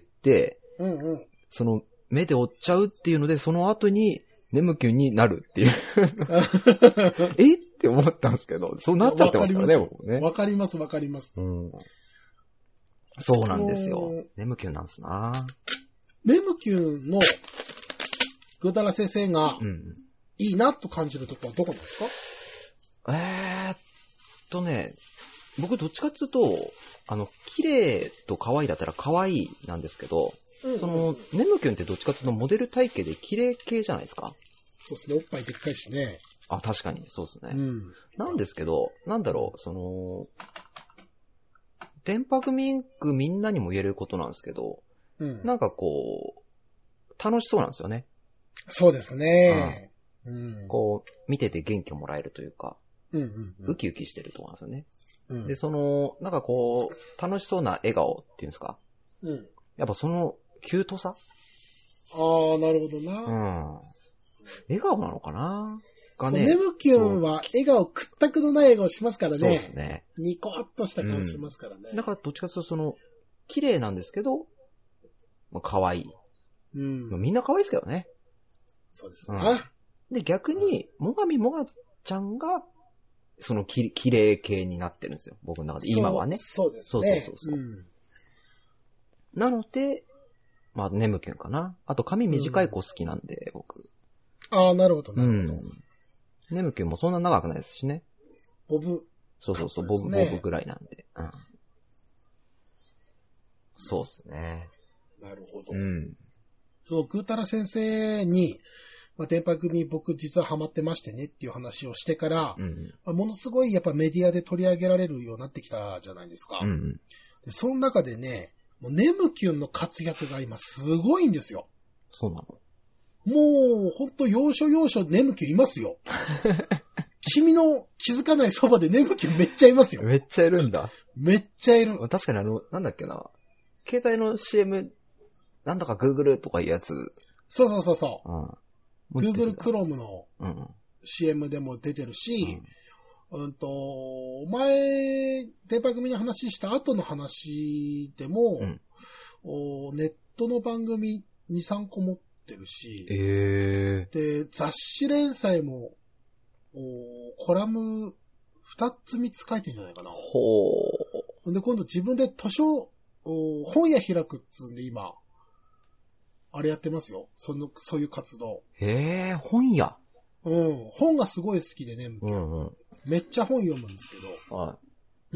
Speaker 1: うんうん、
Speaker 2: その、目で追っちゃうっていうので、その後に、ねむきゅんになるっていう。えって思ったんですけど、そうなっちゃってますからね、僕ね。
Speaker 1: わかります、わかります。
Speaker 2: うん。そうなんですよ。ねむきゅんなんすな。
Speaker 1: ねむきゅんの、ぐーたら先生が、いいなと感じるところはどこなんです
Speaker 2: か、うん、えーっとね、僕どっちかっていうと、あの、綺麗と可愛いだったら可愛いなんですけど、うんうん、その、ねむきゅんってどっちかっていうとモデル体型で綺麗系じゃないですか。
Speaker 1: そうですね、おっぱいでっかいしね。
Speaker 2: あ、確かに、そうですね。
Speaker 1: うん。
Speaker 2: なんですけど、なんだろう、その、電白ミンクみんなにも言えることなんですけど、うん、なんかこう、楽しそうなんですよね。
Speaker 1: そうですね。
Speaker 2: うん、こう、見てて元気をもらえるというか、
Speaker 1: うんうんうん、
Speaker 2: ウキウキしてるところなんですよね。
Speaker 1: うん、
Speaker 2: で、その、なんかこう、楽しそうな笑顔っていうんですか。
Speaker 1: うん、
Speaker 2: やっぱその、キュートさ？
Speaker 1: ああ、なるほどな。
Speaker 2: うん。笑顔なのかなが
Speaker 1: ね。ねむきゅんは笑顔、屈託のない笑顔しますからね。
Speaker 2: そうですね。
Speaker 1: ニコッとした顔しますからね。
Speaker 2: うん、だからどっちかというとその、綺麗なんですけど、まあ、可愛い。
Speaker 1: うん。
Speaker 2: みんな可愛いですけどね。
Speaker 1: そうですね。
Speaker 2: うん、で、逆に、もがみもがちゃんが、そのき、綺麗系になってるんですよ。僕の中で。今はね。
Speaker 1: そうですね。
Speaker 2: そうそうそうそう、うん。なので、まあ、ねむきゅんかな。あと、髪短い子好きなんで、うん、僕。
Speaker 1: ああ、なるほど、なるほど。うん。
Speaker 2: ねむきゅんもそんな長くないですしね。
Speaker 1: ボブ。
Speaker 2: そうそうそう、ボブ、ボブぐらいなんで。うん。そうっすね。
Speaker 1: なるほど。
Speaker 2: うん。
Speaker 1: そう、ぐーたら先生に、まあ、電波組僕実はハマってましてねっていう話をしてから、
Speaker 2: うん
Speaker 1: まあ、ものすごいやっぱメディアで取り上げられるようになってきたじゃないですか。
Speaker 2: うん、
Speaker 1: でその中でね、もうネムキュンの活躍が今すごいんですよ。
Speaker 2: そうなの？
Speaker 1: もう、ほんと要所要所ネムキュンいますよ。君の気づかないそばでネムキュンめっちゃいますよ。
Speaker 2: めっちゃいるんだ。
Speaker 1: めっちゃいる。
Speaker 2: 確かにあの、なんだっけな。携帯の シーエム、なんとか Google とかいうやつ。
Speaker 1: そうそうそうそう。
Speaker 2: うん、
Speaker 1: Google Chrome の シーエム でも出てるし、うん、うんと、前、電波組の話した後の話でも、うん、おネットの番組に、さんこ持ってるし、
Speaker 2: え
Speaker 1: ー、で、雑誌連載も、おコラムふたつみっつ書いてるんじゃないかな。
Speaker 2: ほー。
Speaker 1: で、今度自分で図書、本屋開くっつうんで今、 あれやってますよ。その、そういう活動。
Speaker 2: へえ、本屋。
Speaker 1: うん。本がすごい好きでね、
Speaker 2: うんうん、
Speaker 1: めっちゃ本読むんですけど。
Speaker 2: はい。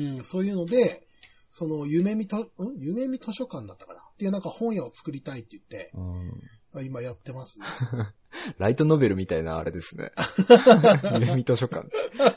Speaker 1: うん、そういうので、その、夢見と、ん夢見図書館だったかなっていうなんか本屋を作りたいって言って、うん、今やってますね。
Speaker 2: ライトノベルみたいなあれですね。夢見図書館。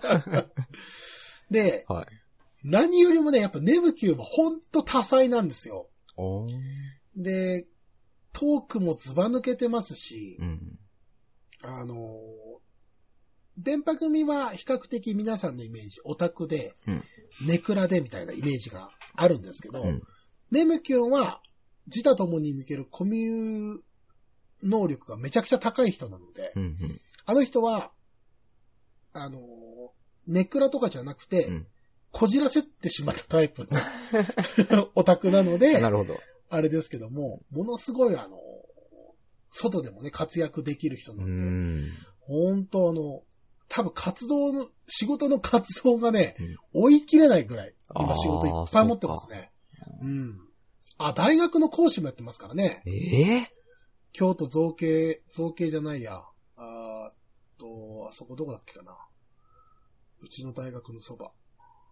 Speaker 1: で、
Speaker 2: はい、
Speaker 1: 何よりもね、やっぱネムキューはほんと多彩なんですよ。
Speaker 2: おー
Speaker 1: で、トークもズバ抜けてますし、
Speaker 2: うん、
Speaker 1: あの、電波組は比較的皆さんのイメージ、オタクで、うん、ネクラでみたいなイメージがあるんですけど、うん、ネムキュンは自他ともに向けるコミュ能力がめちゃくちゃ高い人なので、うんうん、あの人は、あの、ネクラとかじゃなくて、うん、こじらせてしまったタイプのオタクなので、
Speaker 2: なるほど。
Speaker 1: あれですけども、ものすごいあの、外でもね、活躍できる人なので、うん本当あの、多分活動の、仕事の活動がね、うん、追い切れないぐらい、今仕事いっぱい持ってますね。うん。あ、大学の講師もやってますからね。
Speaker 2: ええー、
Speaker 1: 京都造形、造形じゃないや。あーと、あそこどこだっけかな。うちの大学のそば。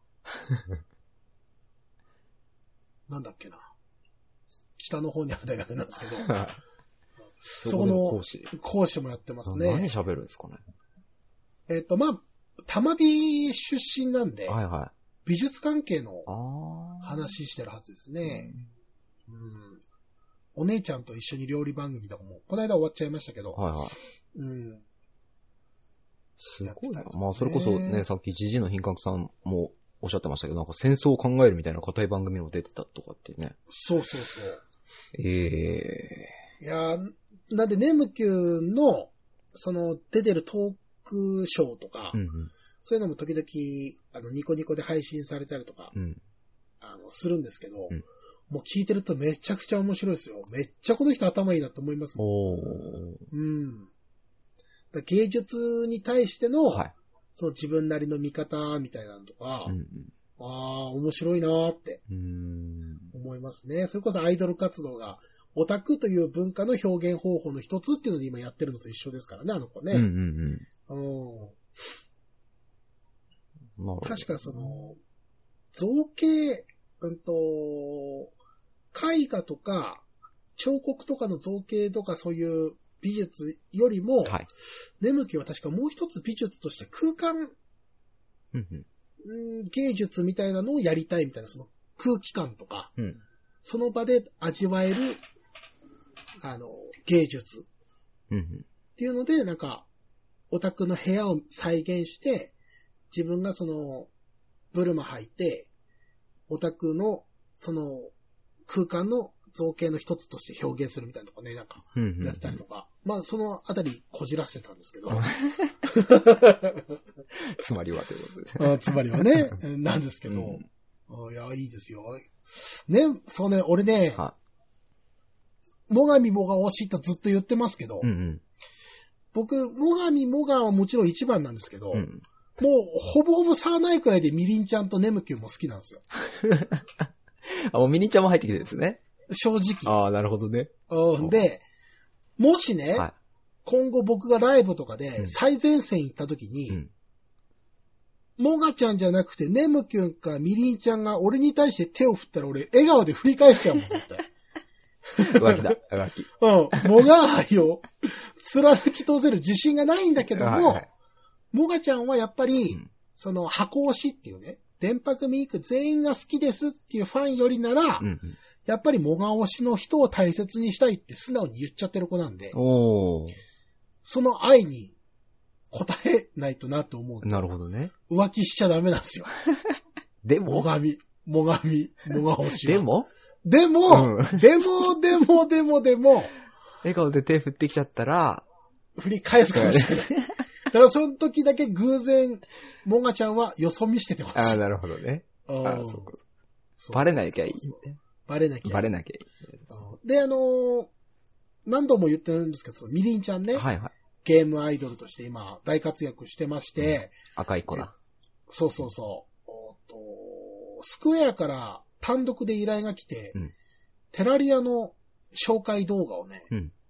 Speaker 1: なんだっけな。北の方にある大学なんですけど。そこの講師。講師もやってますね。
Speaker 2: 何喋るんですかね。
Speaker 1: えっと、まあ、玉美出身なんで、
Speaker 2: はいはい、
Speaker 1: 美術関係の話してるはずですね。うん、お姉ちゃんと一緒に料理番組とかも、この間終わっちゃいましたけど。
Speaker 2: はいはい。
Speaker 1: うん、
Speaker 2: すごいな。まあ、それこそね、さっきジジイの品格さんもおっしゃってましたけど、なんか戦争を考えるみたいな固い番組も出てたとかってね。
Speaker 1: そうそうそう。
Speaker 2: ええ
Speaker 1: ー。いやー、なんで、ネムキュンの、その、出てるトークショーとか、うんうん、そういうのも時々、あの、ニコニコで配信されたりとか、うん、あの、するんですけど、うん、もう聞いてるとめちゃくちゃ面白いですよ。めっちゃこの人頭いいなと思いますもん。
Speaker 2: お
Speaker 1: うん。だ芸術に対しての、はい、その自分なりの見方みたいなのとか、うんうん、ああ、面白いなーって思いますね。それこそアイドル活動が、オタクという文化の表現方法の一つっていうので今やってるのと一緒ですからね、あの子ね。うんうんうん、確かその、造形、うんと、絵画とか、彫刻とかの造形とかそういう美術よりも、はい、ネムキは確かもう一つ美術として空間、うんうん、芸術みたいなのをやりたいみたいな、その空気感とか、うん、その場で味わえるあの、芸術っていうので、なんか、オタクの部屋を再現して、自分がその、ブルマ履いて、オタクの、その、空間の造形の一つとして表現するみたいなとかね、なんか、やったりとか。まあ、そのあたりこじらせてたんですけど。
Speaker 2: つまりはということです
Speaker 1: ね。つまりはね、なんですけど。うん、いや、いいですよ。ね、そうね、俺ね、はもがみもが推しとずっと言ってますけど、うんうん、僕、もがみもがはもちろん一番なんですけど、うん、もうほぼほぼ差ないくらいでみりんちゃんとネムキュンも好きなんですよ。
Speaker 2: あ、もうみりんちゃんも入ってきてるんですね。
Speaker 1: 正直。
Speaker 2: ああ、なるほどね。
Speaker 1: うん、で、もしね、はい、今後僕がライブとかで最前線行った時に、うん、もがちゃんじゃなくてネムキュンかみりんちゃんが俺に対して手を振ったら俺笑顔で振り返っちゃうもん、絶対。
Speaker 2: 浮気だ、浮気。
Speaker 1: うん。もが愛を貫き通せる自信がないんだけども、はいはい、もがちゃんはやっぱり、うん、その箱推しっていうね、電波組行く全員が好きですっていうファンよりなら、うんうん、やっぱりもが推しの人を大切にしたいって素直に言っちゃってる子なんで、
Speaker 2: お
Speaker 1: その愛に応えないとなと思う。
Speaker 2: なるほどね。
Speaker 1: 浮気しちゃダメなんですよ。
Speaker 2: でも
Speaker 1: もがみ、もがみ、もが推しは。
Speaker 2: でも
Speaker 1: でも、うん、でも、でも、でも、でも、
Speaker 2: 笑顔で手振ってきちゃったら、
Speaker 1: 振り返すかもしれない。だからその時だけ偶然、もがちゃんはよそ見しててほしい。
Speaker 2: ああ、なるほどね。ああ、そうか。バレなきゃいい。
Speaker 1: バレなきゃいい。
Speaker 2: バレなきゃい
Speaker 1: い。で、あのー、何度も言ってるんですけど、みりんちゃんね。
Speaker 2: はいはい。
Speaker 1: ゲームアイドルとして今大活躍してまして。
Speaker 2: うん、赤い子だ。
Speaker 1: そうそうそう。おとスクエアから単独で依頼が来て、うん、テラリアの紹介動画をね、うん、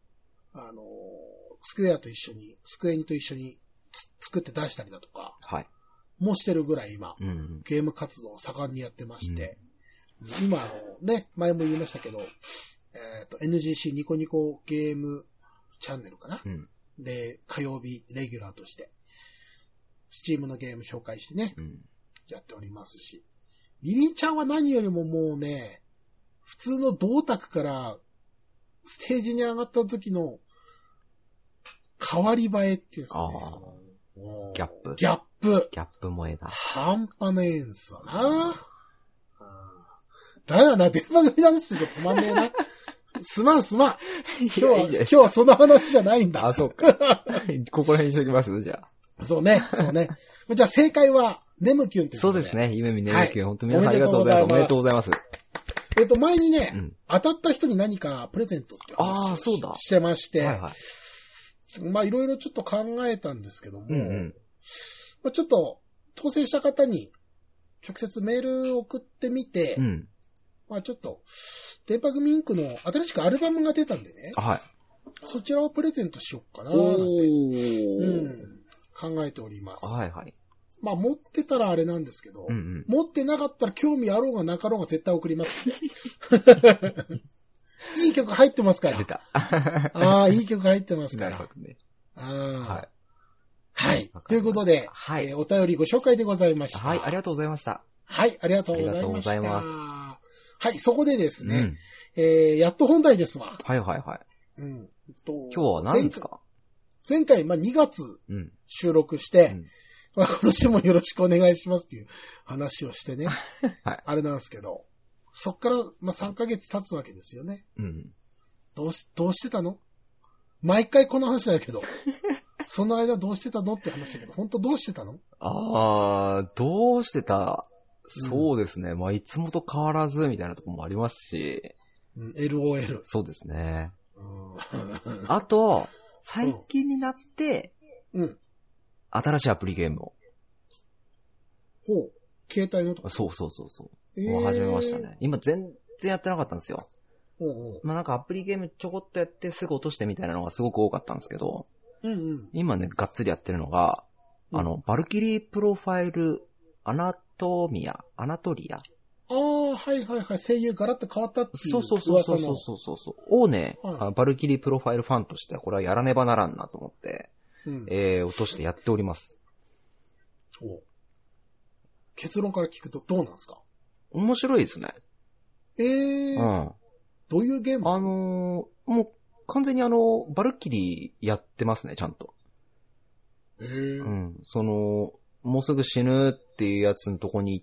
Speaker 1: あの、スクエアと一緒に、スクエニと一緒に作って出したりだとか、
Speaker 2: はい。
Speaker 1: もうしてるぐらい今、
Speaker 2: うん、
Speaker 1: ゲーム活動を盛んにやってまして、うん、今あのね、前も言いましたけど、えっと、エヌジーシー ニコニコゲームチャンネルかな、うん、で、火曜日レギュラーとして、スチームのゲーム紹介してね、うん、やっておりますし、リリンちゃんは何よりももうね、普通の銅卓からステージに上がった時の変わり映えっていうんですかね。
Speaker 2: ギャップ。
Speaker 1: ギャップ。
Speaker 2: ギャップ萌えだ。
Speaker 1: 半端ねえんすわな。だめだな、電話組なんですよ、止まんねえな。すまんすまん。今日は、今日はその話じゃないんだ。
Speaker 2: あ、そうか。ここら辺にしときますじゃ
Speaker 1: あ。そうね、そうね。じゃあ正解は、ネムキュンっていうことで。
Speaker 2: そうですね、夢見ネムキュン。はい、本当皆さんありがとうございます。おめでとうございます。
Speaker 1: えっと、前にね、うん、当たった人に何かプレゼントって話をしてまして、はいはい、まあいろいろちょっと考えたんですけども、うんうんまあ、ちょっと当選した方に直接メールを送ってみて、うん、まあちょっと、電波組インクの新しくアルバムが出たんでね、はい、そちらをプレゼントしようかななんて、うん、考えております。はいはい。まあ持ってたらあれなんですけど、うんうん、持ってなかったら興味あろうがなかろうが絶対送ります。いい曲入ってますから。出た。ああ、いい曲入ってますから。なるほどね。あはい。はい。ということで、はい、えー、お便りご紹介でございました。
Speaker 2: はい、ありがとうございました。
Speaker 1: はい、ありがとうございました。ありがとうございます。はい、そこでですね、うん、えー、やっと本題ですわ。
Speaker 2: はいはいはい。
Speaker 1: うん、と
Speaker 2: 今日は何ですか？
Speaker 1: 前回、まあ、にがつ収録して、うんうんまあ、今年もよろしくお願いしますっていう話をしてね。はい。あれなんですけど、そっから、まあ、さんかげつ経つわけですよね。うん。どうし、どうしてたの？毎回この話だけど、その間どうしてたのって話だけど、本当どうしてたの？
Speaker 2: あー、どうしてた？そうですね。うん、まあ、いつもと変わらずみたいなところもありますし。
Speaker 1: うん、エルオーエル。
Speaker 2: そうですね。うん、あと、最近になって、うん。うん新しいアプリゲームを。
Speaker 1: ほう。携帯のとか
Speaker 2: そうそうそうそう。えー、もう始めましたね。今全然やってなかったんですよ。ほうほうまあなんかアプリゲームちょこっとやってすぐ落としてみたいなのがすごく多かったんですけど、うんうん、今ね、がっつりやってるのが、うん、あの、バルキリープロファイル、アナトミア、アナトリア。あ
Speaker 1: あ、はいはいはい。声優ガラッと変わったっていう噂の。
Speaker 2: そうそうそうそうそうそう。をね、はい、バルキリープロファイルファンとしてはこれはやらねばならんなと思って、うんえー、落としてやっております。
Speaker 1: お結論から聞くとどうなんですか？
Speaker 2: 面白いですね。
Speaker 1: えー。うん。どういうゲーム？
Speaker 2: あのー、もう完全にあの、バルキリーやってますね、ちゃんと。えー。うん。その、もうすぐ死ぬっていうやつのとこに行って、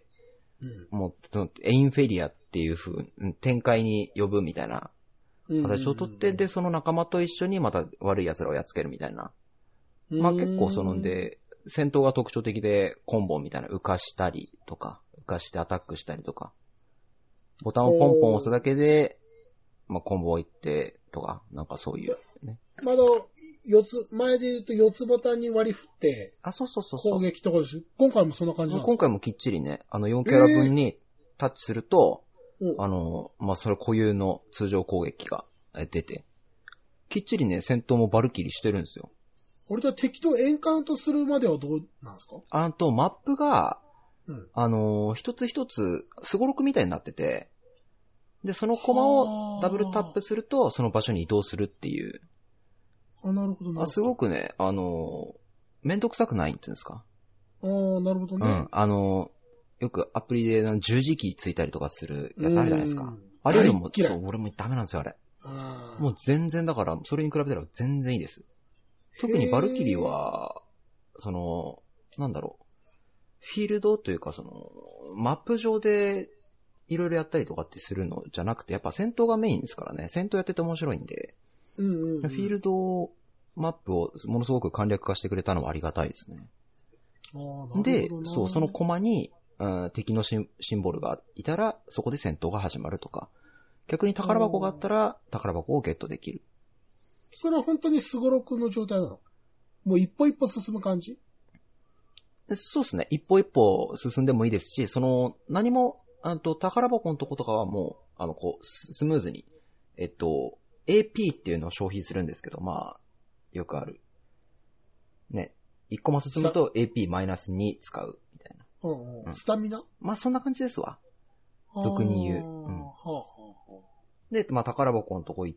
Speaker 2: うん、もう、エインフェリアっていう風、展開に呼ぶみたいな。形をとって、で、その仲間と一緒にまた悪い奴らをやっつけるみたいな。まあ結構そのんで、戦闘が特徴的でコンボみたいな浮かしたりとか、浮かしてアタックしたりとか、ボタンをポンポン押すだけで、まあコンボをいってとか、なんかそういう、ね。
Speaker 1: まだ、四つ、前で言うと四つボタンに割り振って、
Speaker 2: あ、そうそうそうそう。
Speaker 1: 攻撃とかです。今回もそんな感じなんですか？
Speaker 2: 今回もきっちりね、あのよんキャラ分にタッチすると、あの、まあ、それ固有の通常攻撃が出て、きっちりね、戦闘もバルキリしてるんですよ。
Speaker 1: 俺と敵とエンカウントするまではどうなんですか？
Speaker 2: あと、マップが、うん、あの、一つ一つ、スゴロクみたいになってて、で、そのコマをダブルタップすると、その場所に移動するっていう。
Speaker 1: あ、なるほどね。
Speaker 2: あ、すごくね、あの、めんどくさくないっていうんですか？
Speaker 1: ああ、なるほどね。
Speaker 2: うん、あの、よくアプリで十字キーついたりとかするやつあるじゃないですか。あれよりも、そう、俺もダメなんですよ、あれ。あもう全然だから、それに比べたら全然いいです。特にバルキリーは、その、なんだろう。フィールドというか、その、マップ上でいろいろやったりとかってするのじゃなくて、やっぱ戦闘がメインですからね。戦闘やってて面白いんで。うんうんうん、フィールドマップをものすごく簡略化してくれたのはありがたいですね。あで、そう、そのコマに、うん、敵のシン、シンボルがいたら、そこで戦闘が始まるとか。逆に宝箱があったら、宝箱をゲットできる。
Speaker 1: それは本当にスゴロクの状態なの？もう一歩一歩進む感じ？
Speaker 2: そうですね。一歩一歩進んでもいいですし、その、何も、あと、宝箱のとことかはもう、あの、こう、スムーズに、えっと、 エーピー っていうのを消費するんですけど、まあ、よくある。ね。一個マス進むと エーピーマイナスに 使うみたいな。
Speaker 1: うんうん、スタミナ？
Speaker 2: まあそんな感じですわ。俗に言う。うん、はあはあ、で、まあ宝箱のとこ行って、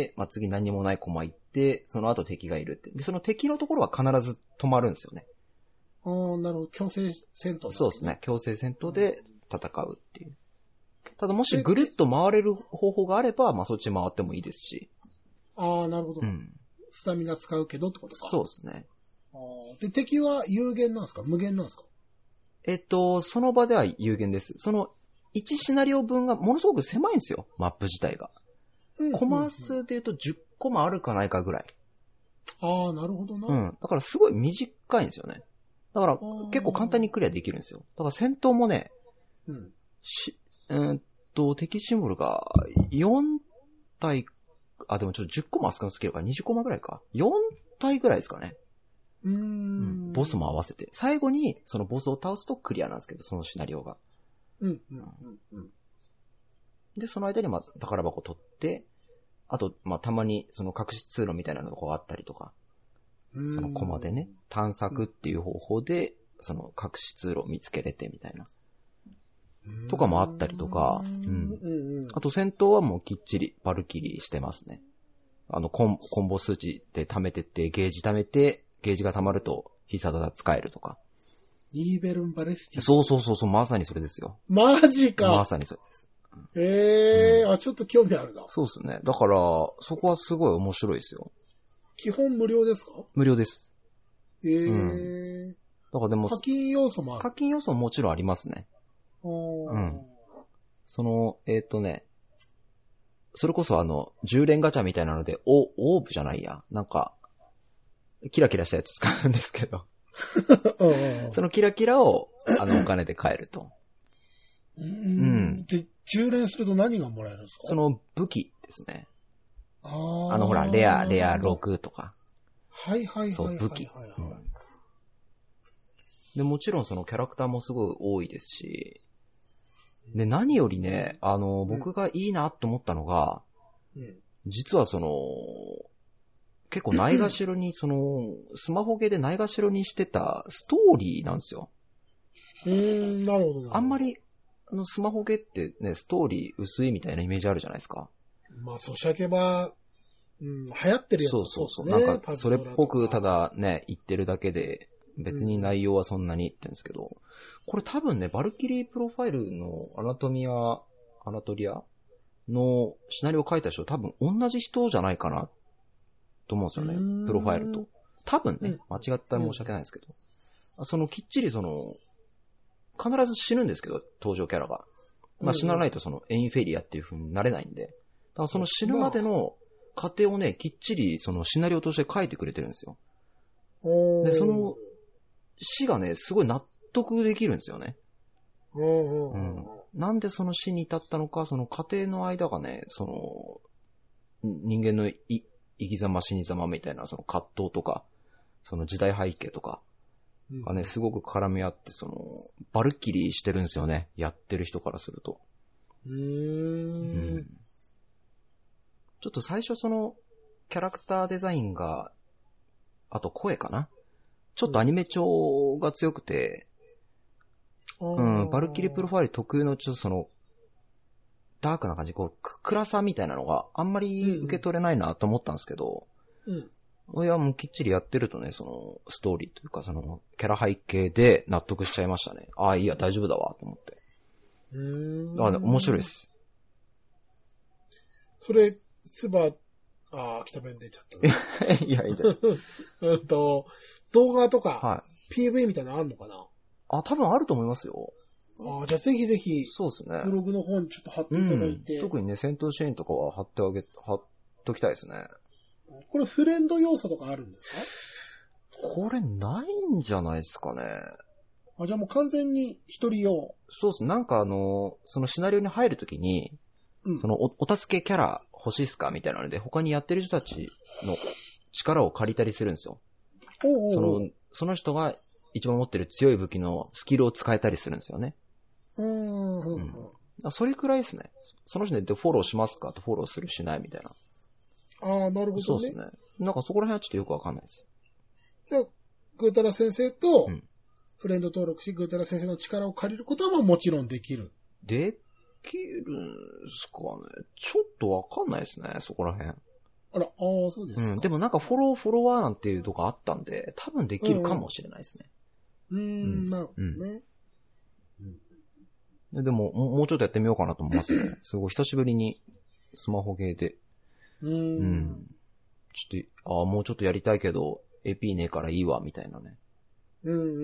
Speaker 2: まあ次何もないコマ行って、その後敵がいるって。で、その敵のところは必ず止まるんですよね。
Speaker 1: ああ、なるほど。強制戦闘、ね、
Speaker 2: そうですね。強制戦闘で戦うっていう。ただもしぐるっと回れる方法があれば、まあそっち回ってもいいですし。
Speaker 1: ああ、なるほど。うん。スタミナ使うけどってことか。
Speaker 2: そうですね。
Speaker 1: あで、敵は有限なんですか？無限なんですか？
Speaker 2: えっと、その場では有限です。そのいちシナリオ分がものすごく狭いんですよ。マップ自体が。うんうんうん、コマ数で言うとじゅっコマあるかないかぐらい。
Speaker 1: ああ、なるほどな。
Speaker 2: うん。だからすごい短いんですよね。だから結構簡単にクリアできるんですよ。だから戦闘もね、うん、し、えー、っと、敵シンボルがよん体、あ、でもちょっとじゅっコマ少なすぎるからにじゅっコマぐらいか。よん体ぐらいですかね。うーん、うん。ボスも合わせて。最後にそのボスを倒すとクリアなんですけど、そのシナリオが。うん、うん、うん、うん。で、その間にまあ宝箱取って、あと、まあたまにその隠し通路みたいなのがあったりとか。そのコマでね、探索っていう方法で、その隠し通路を見つけれてみたいな。とかもあったりとか、うん。あと戦闘はもうきっちりバルキリーしてますね。あのコン、コンボ数値で貯めてって、ゲージ貯めて、ゲージが貯まると必殺技使えるとか。
Speaker 1: イーベルンバレスティ。
Speaker 2: そうそうそうそう、まさにそれですよ。
Speaker 1: マジか。
Speaker 2: まさにそれです。
Speaker 1: へえー、うん、あ、ちょっと興味あるな。
Speaker 2: そうですね。だから、そこはすごい面白いですよ。
Speaker 1: 基本無料ですか？
Speaker 2: 無料です。
Speaker 1: ええー。うん。
Speaker 2: だからでも、
Speaker 1: 課金要素もある？
Speaker 2: 課金要素ももちろんありますね。うん。その、えっとね、それこそあの、じゅう連ガチャみたいなので、オ、オーブじゃないや。なんか、キラキラしたやつ使うんですけど。そのキラキラを、あの、お金で買えると。
Speaker 1: うん。で、じゅう連すると何がもらえるんですか？
Speaker 2: その武器ですね。
Speaker 1: あ
Speaker 2: あの、ほら、レア、レアろくとか。
Speaker 1: はいはいはいはい、はい。
Speaker 2: そう、武器、うん。で、もちろんそのキャラクターもすごい多いですし、で、何よりね、あの、僕がいいなと思ったのが、うん、実はその、結構ないがしろに、その、スマホゲーでないがしろにしてたストーリーなんですよ。
Speaker 1: うーん、なるほど。
Speaker 2: あんまり、あの、スマホゲーってね、ストーリー薄いみたいなイメージあるじゃないですか。
Speaker 1: まあ、ソシャゲは、うん、流行ってるやつ
Speaker 2: そうそうそう。なんか、それっぽくただね、言ってるだけで、別に内容はそんなに言ってるんですけど、うん、これ多分ね、バルキリープロファイルのアナトミア、アナトリアのシナリオを書いた人、多分同じ人じゃないかな、と思うんですよね。プロファイルと。多分ね、間違ったら申し訳ないですけど。うん、そのきっちりその、必ず死ぬんですけど、登場キャラが。まあ死なないとそのエインフェリアっていう風になれないんで。だからその死ぬまでの過程をね、きっちりそのシナリオとして書いてくれてるんですよ。で、その死がね、すごい納得できるんですよね。うん、なんでその死に至ったのか、その過程の間がね、その、人間のい生き様死に様みたいなその葛藤とか、その時代背景とかがね、すごく絡み合って、その、バルキリーしてるんですよね。やってる人からすると。うーん、うん。ちょっと最初その、キャラクターデザインが、あと声かな。ちょっとアニメ調が強くて、うん、うん、バルキリープロファイル特有のちょっとその、ダークな感じ、こう、暗さみたいなのがあんまり受け取れないなと思ったんですけど、うんうん、いや、もうきっちりやってるとね、その、ストーリーというか、その、キャラ背景で納得しちゃいましたね。ああ、いいや、大丈夫だわ、と思って。うーん。だからね、面白いです。
Speaker 1: それ、つば、ああ、北弁出ちゃった、
Speaker 2: ね。いや、いいじゃん。
Speaker 1: うんと、動画とか、はい、ピーブイ みたいなのあんのかな？
Speaker 2: あ、多分あると思いますよ。
Speaker 1: ああ、じゃあぜひぜひ、
Speaker 2: そうですね。
Speaker 1: ブログの方にちょっと貼っていただいて。
Speaker 2: うん、特にね、戦闘シーンとかは貼ってあげ、貼っときたいですね。
Speaker 1: これフレンド要素とかあるんです
Speaker 2: か？これないんじゃないですかね。
Speaker 1: あ、じゃあもう完全に一人用。
Speaker 2: そうっす。なんかあの、そのシナリオに入るときに、うん、そのお、お助けキャラ欲しいっすかみたいなので、他にやってる人たちの力を借りたりするんですよ。おうおうおう、その、その人が一番持ってる強い武器のスキルを使えたりするんですよね。うーん、うん、それくらいですね。その人でフォローしますかとフォローするしないみたいな。
Speaker 1: ああ、なるほどね。
Speaker 2: そうですね。なんかそこら辺はちょっとよくわかんないです。
Speaker 1: じゃあ、ぐーたら先生と、
Speaker 2: うん、
Speaker 1: フレンド登録し、ぐーたら先生の力を借りることはもちろんできる。
Speaker 2: できるんすかね。ちょっとわかんないですね、そこら辺。
Speaker 1: あら、ああ、そうですか。
Speaker 2: うん、でもなんかフォロー、フォロワーなんていうとこあったんで、多分できるかもしれないですね。
Speaker 1: うん、うん、うん、なるほどね。
Speaker 2: うん、でも、もうちょっとやってみようかなと思いますね。すごい久しぶりにスマホゲーで。
Speaker 1: うん。うん。
Speaker 2: ちょっと、ああ、もうちょっとやりたいけど、エーピー ねえからいいわ、みたいなね。
Speaker 1: うん、うん、うん。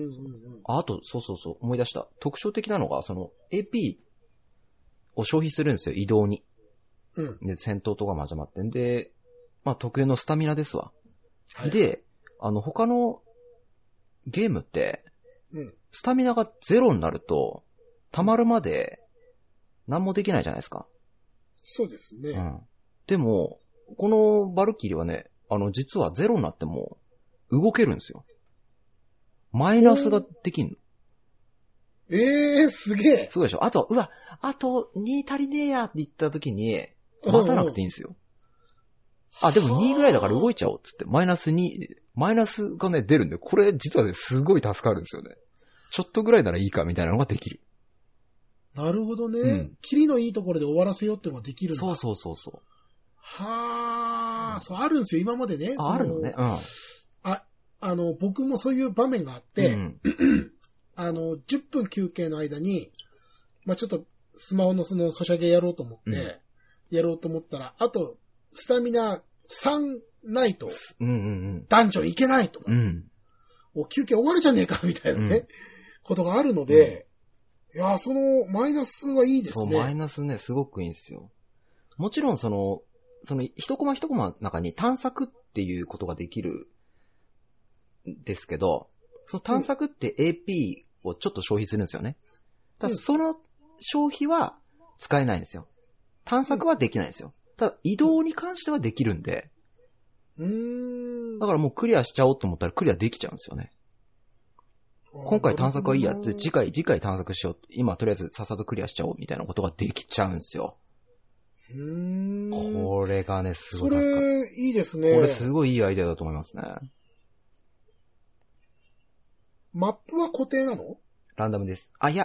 Speaker 2: あ、あと、そうそうそう、思い出した。特徴的なのが、その、エーピー を消費するんですよ、移動に。
Speaker 1: うん。
Speaker 2: で、戦闘とかも始まってんで、まあ、特有のスタミナですわ。
Speaker 1: はい、
Speaker 2: で、あの、他のゲームって、
Speaker 1: うん。
Speaker 2: スタミナがゼロになると、溜まるまで、何もできないじゃないですか。
Speaker 1: そうですね。
Speaker 2: うん。でも、このバルキリーはね、あの、実はゼロになっても、動けるんですよ。マイナスができんの。
Speaker 1: ええー、すげえ。
Speaker 2: すごいでしょ。あと、うわ、あとに足りねえやって言った時に、待たなくていいんですよ。うんうん、あ、でもにぐらいだから動いちゃおうっつって、マイナスに、マイナスがね、出るんで、これ実はね、すごい助かるんですよね。ちょっとぐらいならいいかみたいなのができる。
Speaker 1: なるほどね。
Speaker 2: うん。
Speaker 1: キリのいいところで終わらせようってのができるんだ。
Speaker 2: そうそうそうそう。
Speaker 1: はあ、うん、そう、あるんですよ、今までね。
Speaker 2: あ、あるのね。うん。
Speaker 1: あ、あの、僕もそういう場面があって、うん、あの、じゅっぷん休憩の間に、まあちょっとスマホのそのソシャゲやろうと思って、うん、やろうと思ったら、あと、スタミナさんないと、
Speaker 2: うんうんうん、
Speaker 1: 団長いけないとか、うん、もう休憩終わるじゃねえか、みたいなね、うん、ことがあるので、うん、いや、そのマイナスはいいですね。
Speaker 2: そう、マイナスね、すごくいいんですよ。もちろんその、その一コマ一コマの中に探索っていうことができるんですけど、その探索って エーピー をちょっと消費するんですよね。ただその消費は使えないんですよ。探索はできないんですよ。ただ移動に関してはできるんで、
Speaker 1: うーん、
Speaker 2: だからもうクリアしちゃおうと思ったらクリアできちゃうんですよね。今回探索はいいやって、次回、次回探索しようって、今とりあえずさっさとクリアしちゃおうみたいなことができちゃうんですよ。
Speaker 1: うーん、
Speaker 2: これがね、すごい助かる。
Speaker 1: それ、いいですね。
Speaker 2: これすごいいいアイデアだと思いますね。
Speaker 1: マップは固定なの？
Speaker 2: ランダムです。あ、いや、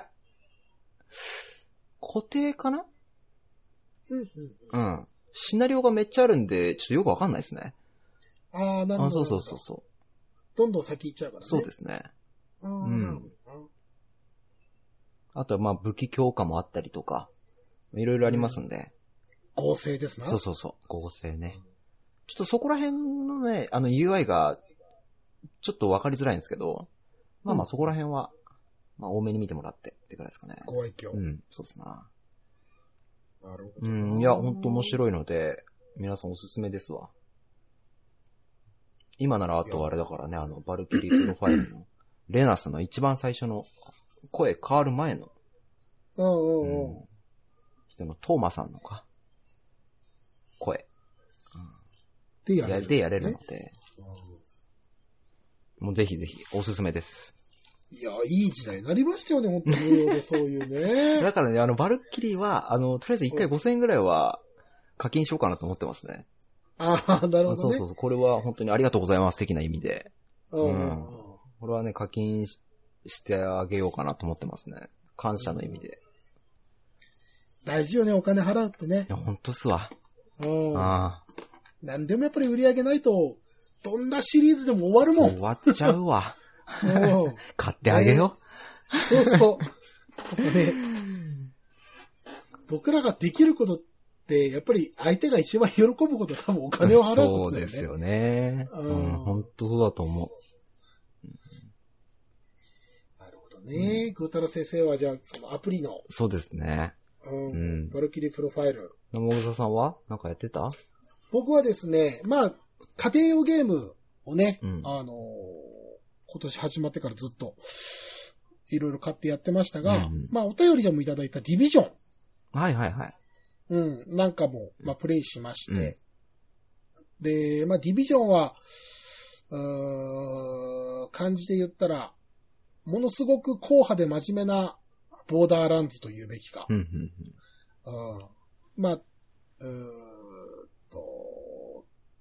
Speaker 2: 固定かな？
Speaker 1: うん、うん。
Speaker 2: うん。シナリオがめっちゃあるんで、ちょっとよくわかんないですね。
Speaker 1: ああ、なるほど。あ、
Speaker 2: そうそうそうそう。
Speaker 1: どんどん先行っちゃうからね。
Speaker 2: そうですね。
Speaker 1: ああ、うん、なるほど。
Speaker 2: あとはまあ武器強化もあったりとか、いろいろありますんで。
Speaker 1: うん、合成ですな。
Speaker 2: そうそうそう。合成ね。ちょっとそこら辺のね、あの ユーアイ が、ちょっとわかりづらいんですけど、まあまあそこら辺は、まあ多めに見てもらってってくらいですかね。
Speaker 1: ご愛嬌。
Speaker 2: うん、そうですな。
Speaker 1: なるほど。
Speaker 2: うん、いや、ほんと面白いので、皆さんおすすめですわ。今ならあとあれだからね、あの、バルキリープロファイルの、レナスの一番最初の、声変わる前の、
Speaker 1: うんうんうん。
Speaker 2: 人のトーマさんのか、声。
Speaker 1: うん、でやれる、
Speaker 2: ね。でやれるので、うん、もうぜひぜひ、おすすめです。
Speaker 1: いや、いい時代になりましたよね、本当に無料でそういうね。
Speaker 2: だからね、あの、バルキリーは、あの、とりあえずいっかいごせんえんぐらいは課金しようかなと思ってますね。
Speaker 1: ああ、なるほどね。
Speaker 2: そうそうそう、これは本当にありがとうございます的な意味で。
Speaker 1: うん。うん、
Speaker 2: これはね、課金 し, してあげようかなと思ってますね。感謝の意味で。
Speaker 1: 大事よね、お金払うってね。
Speaker 2: いや、ほんとっすわ。
Speaker 1: うん。
Speaker 2: ああ。
Speaker 1: なんでもやっぱり売り上げないと、どんなシリーズでも終わるもん。
Speaker 2: 終わっちゃうわ。うん、買ってあげよ
Speaker 1: う、ね。そうそう。ね、僕らができることって、やっぱり相手が一番喜ぶことは多分お金を払うことだよね。
Speaker 2: そうですよね。うん、ほんとそうだと思う。
Speaker 1: なるほどね。ぐーたら先生はじゃあ、そのアプリの。
Speaker 2: そうですね。
Speaker 1: うん。うん、バルキリープロファイル。
Speaker 2: 生草さんはなんかやってた？
Speaker 1: 僕はですね、まあ、家庭用ゲームをね、うん、あのー、今年始まってからずっと、いろいろ買ってやってましたが、うんうん、まあ、お便りでもいただいたディビジョン。
Speaker 2: はいはいはい。
Speaker 1: うん、なんかも、まあ、プレイしまして。うん、で、まあ、ディビジョンは、うー漢字で言ったら、ものすごく硬派で真面目なボーダーランズと言うべきか。
Speaker 2: うんうんうん、
Speaker 1: まあ、うーっと、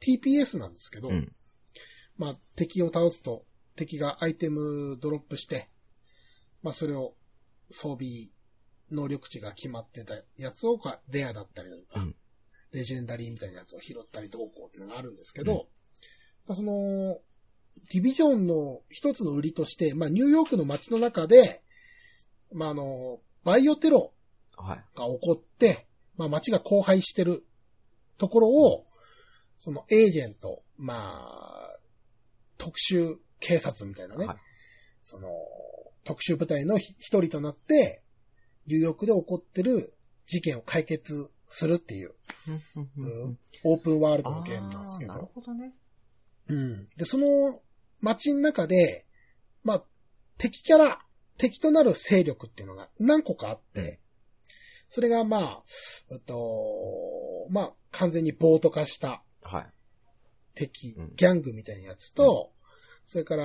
Speaker 1: ティーピーエス なんですけど、
Speaker 2: うん、
Speaker 1: まあ敵を倒すと敵がアイテムドロップして、まあそれを装備能力値が決まってたやつをレアだったりとか、うん、レジェンダリーみたいなやつを拾ったりどうこうっていうのがあるんですけど、うん、まあ、そのディビジョンの一つの売りとして、まあニューヨークの街の中で、まああの、バイオテロが起こって、はい、まあ街が荒廃してるところを、そのエージェント、まあ、特殊警察みたいなね、はい、その特殊部隊の一人となって、ニューヨークで起こってる事件を解決するっていう、うん、オープンワールドのゲームなんですけど。なるほどね。うん。で、その街の中で、まあ、敵キャラ、敵となる勢力っていうのが何個かあって、それがまあ、えっと、まあ、完全に暴徒化した敵、はい、ギャングみたいなやつと、うん、それから、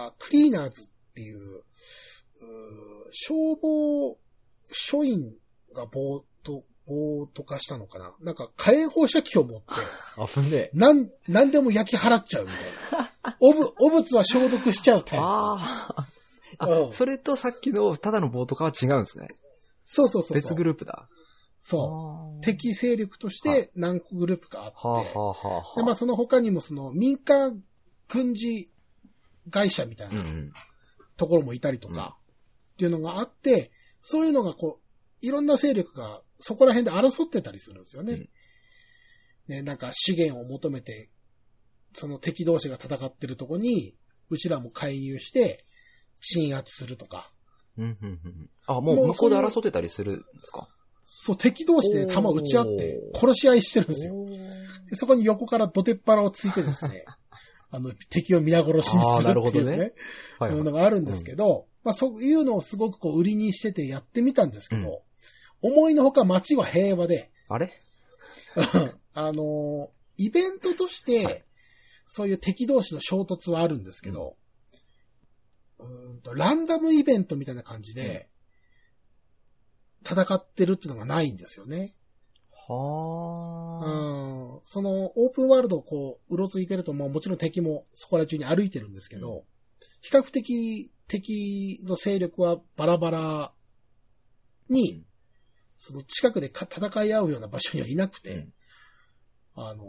Speaker 1: クリーナーズっていう、う消防署員が暴徒、暴徒化したのかな、なんか火炎放射器を持って、
Speaker 2: 危ねえ。
Speaker 1: なん、なんでも焼き払っちゃうみたいな。おぶ、お物は消毒しちゃうタイプ。
Speaker 2: ああ、うん。それとさっきのただの暴徒化は違うんですね。
Speaker 1: そうそうそうそう。
Speaker 2: 別グループだ。
Speaker 1: そう。敵勢力として何個グループかあって、
Speaker 2: はあはあはあ、
Speaker 1: で、まあその他にもその民間軍事会社みたいなところもいたりとかっていうのがあって、そういうのがこう、いろんな勢力がそこら辺で争ってたりするんですよね。うん、ね、なんか資源を求めて、その敵同士が戦ってるとこに、うちらも介入して鎮圧するとか。
Speaker 2: うんうんうん、あ、もう向こうで争ってたりするんですか？
Speaker 1: そう、敵同士で弾を撃ち合って殺し合いしてるんですよ。でそこに横からドテッパラをついてですね、あの、敵を皆殺しにするっていうね、ねはいはい、のがあるんですけど、うん、まあそういうのをすごくこう売りにしててやってみたんですけど、うん、思いのほか街は平和で、
Speaker 2: あれ
Speaker 1: あの、イベントとして、はい、そういう敵同士の衝突はあるんですけど、うん、うんとランダムイベントみたいな感じで、戦ってるっていうのがないんですよね。
Speaker 2: はあ。
Speaker 1: うん。そのオープンワールドをこう、うろついてると、もうもちろん敵もそこら中に歩いてるんですけど、うん、比較的敵の勢力はバラバラに、うん、その近くで戦い合うような場所にはいなくて、うん、あの、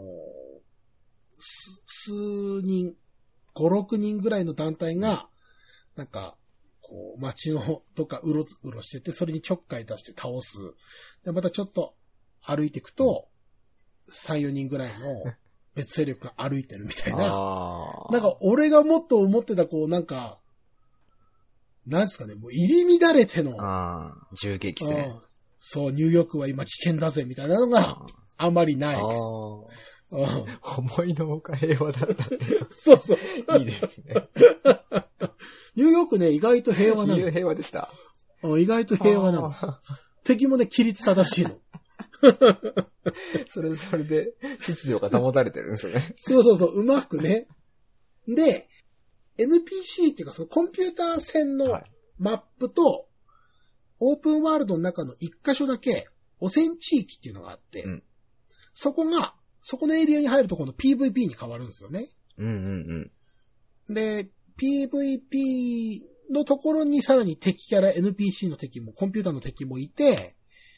Speaker 1: 数人、ご、ろくにんぐらいの団体が、なんか、こう街のどっかうろうろしてて、それにちょっかい出して倒す。で、またちょっと歩いていくと、さん、よにんぐらいの別勢力が歩いてるみたいな。なんか俺がもっと思ってた、こうなんか、なんですかね、もう入り乱れての。
Speaker 2: ああ、銃撃戦。
Speaker 1: そう、ニューヨークは今危険だぜみたいなのがあまりない。あ
Speaker 2: 思いのほか平和だったって。
Speaker 1: そうそう。
Speaker 2: いいですね。
Speaker 1: ニューヨークね、意外と平和なの。
Speaker 2: 平和でした。
Speaker 1: 意外と平和なの。敵もね、規律正しいの。
Speaker 2: それ、それで、秩序が保たれてるんですよね。
Speaker 1: そうそうそう、うまくね。で、エヌピーシー っていうか、そのコンピューター線のマップと、オープンワールドの中の一箇所だけ、汚染地域っていうのがあって、うん、そこが、そこのエリアに入るとこの ピーブイピー に変わるんですよね。
Speaker 2: うんうん
Speaker 1: うん。で、ピーブイピー のところにさらに敵キャラ エヌピーシー の敵も、コンピューターの敵もいて、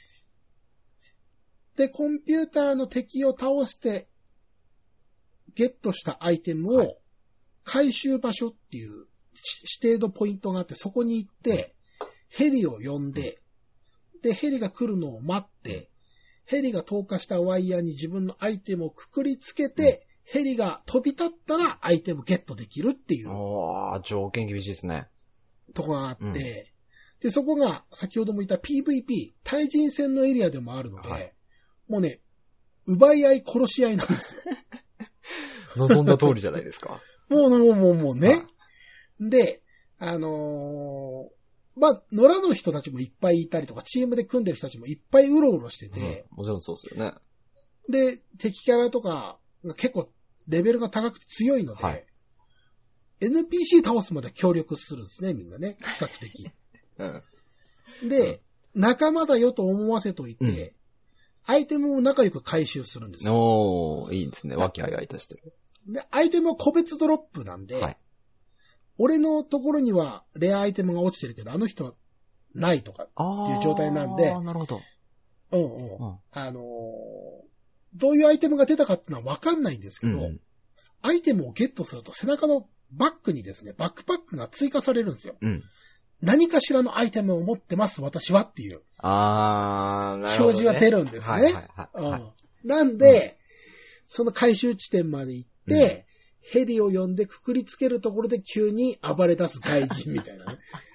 Speaker 1: で、コンピューターの敵を倒してゲットしたアイテムを回収場所っていう指定のポイントがあって、そこに行ってヘリを呼んで、で、ヘリが来るのを待って、ヘリが投下したワイヤーに自分のアイテムをくくりつけて、ヘリが飛び立ったらアイテムゲットできるっていう。
Speaker 2: ああ、条件厳しいですね。
Speaker 1: とこがあって、うん、で、そこが先ほども言った ピーブイピー、対人戦のエリアでもあるので、はい、もうね、奪い合い殺し合いなんですよ。
Speaker 2: 望んだ通りじゃないですか。
Speaker 1: もう、もう、もう、もうね。で、あのー、まあ、野良の人たちもいっぱいいたりとか、チームで組んでる人たちもいっぱいうろうろしてて、
Speaker 2: うん、もちろんそうですよね。
Speaker 1: で、敵キャラとか、結構レベルが高くて強いので、はい、エヌピーシー 倒すまで協力するんですね、みんなね。比較的。うん、で、うん、仲間だよと思わせといて、 アイテムを仲良く回収するんですよ。
Speaker 2: おー、いいですね。和気あいあいとしてる。
Speaker 1: で、アイテムは個別ドロップなんで、はい、俺のところにはレアアイテムが落ちてるけど、あの人はないとかっていう状態なんで、
Speaker 2: あー、なるほど。
Speaker 1: うんうん。うん、あのー、どういうアイテムが出たかってのは分かんないんですけど、うん、アイテムをゲットすると背中のバッグにですね、バックパックが追加されるんですよ。うん、何かしらのアイテムを持ってます、私はっていう。
Speaker 2: あー、なるほど、ね。
Speaker 1: 表示が出るんですね。はいはいはいはい、うん。なんで、うん、その回収地点まで行って、うん、ヘリを呼んでくくりつけるところで急に暴れ出す外人みたいなね。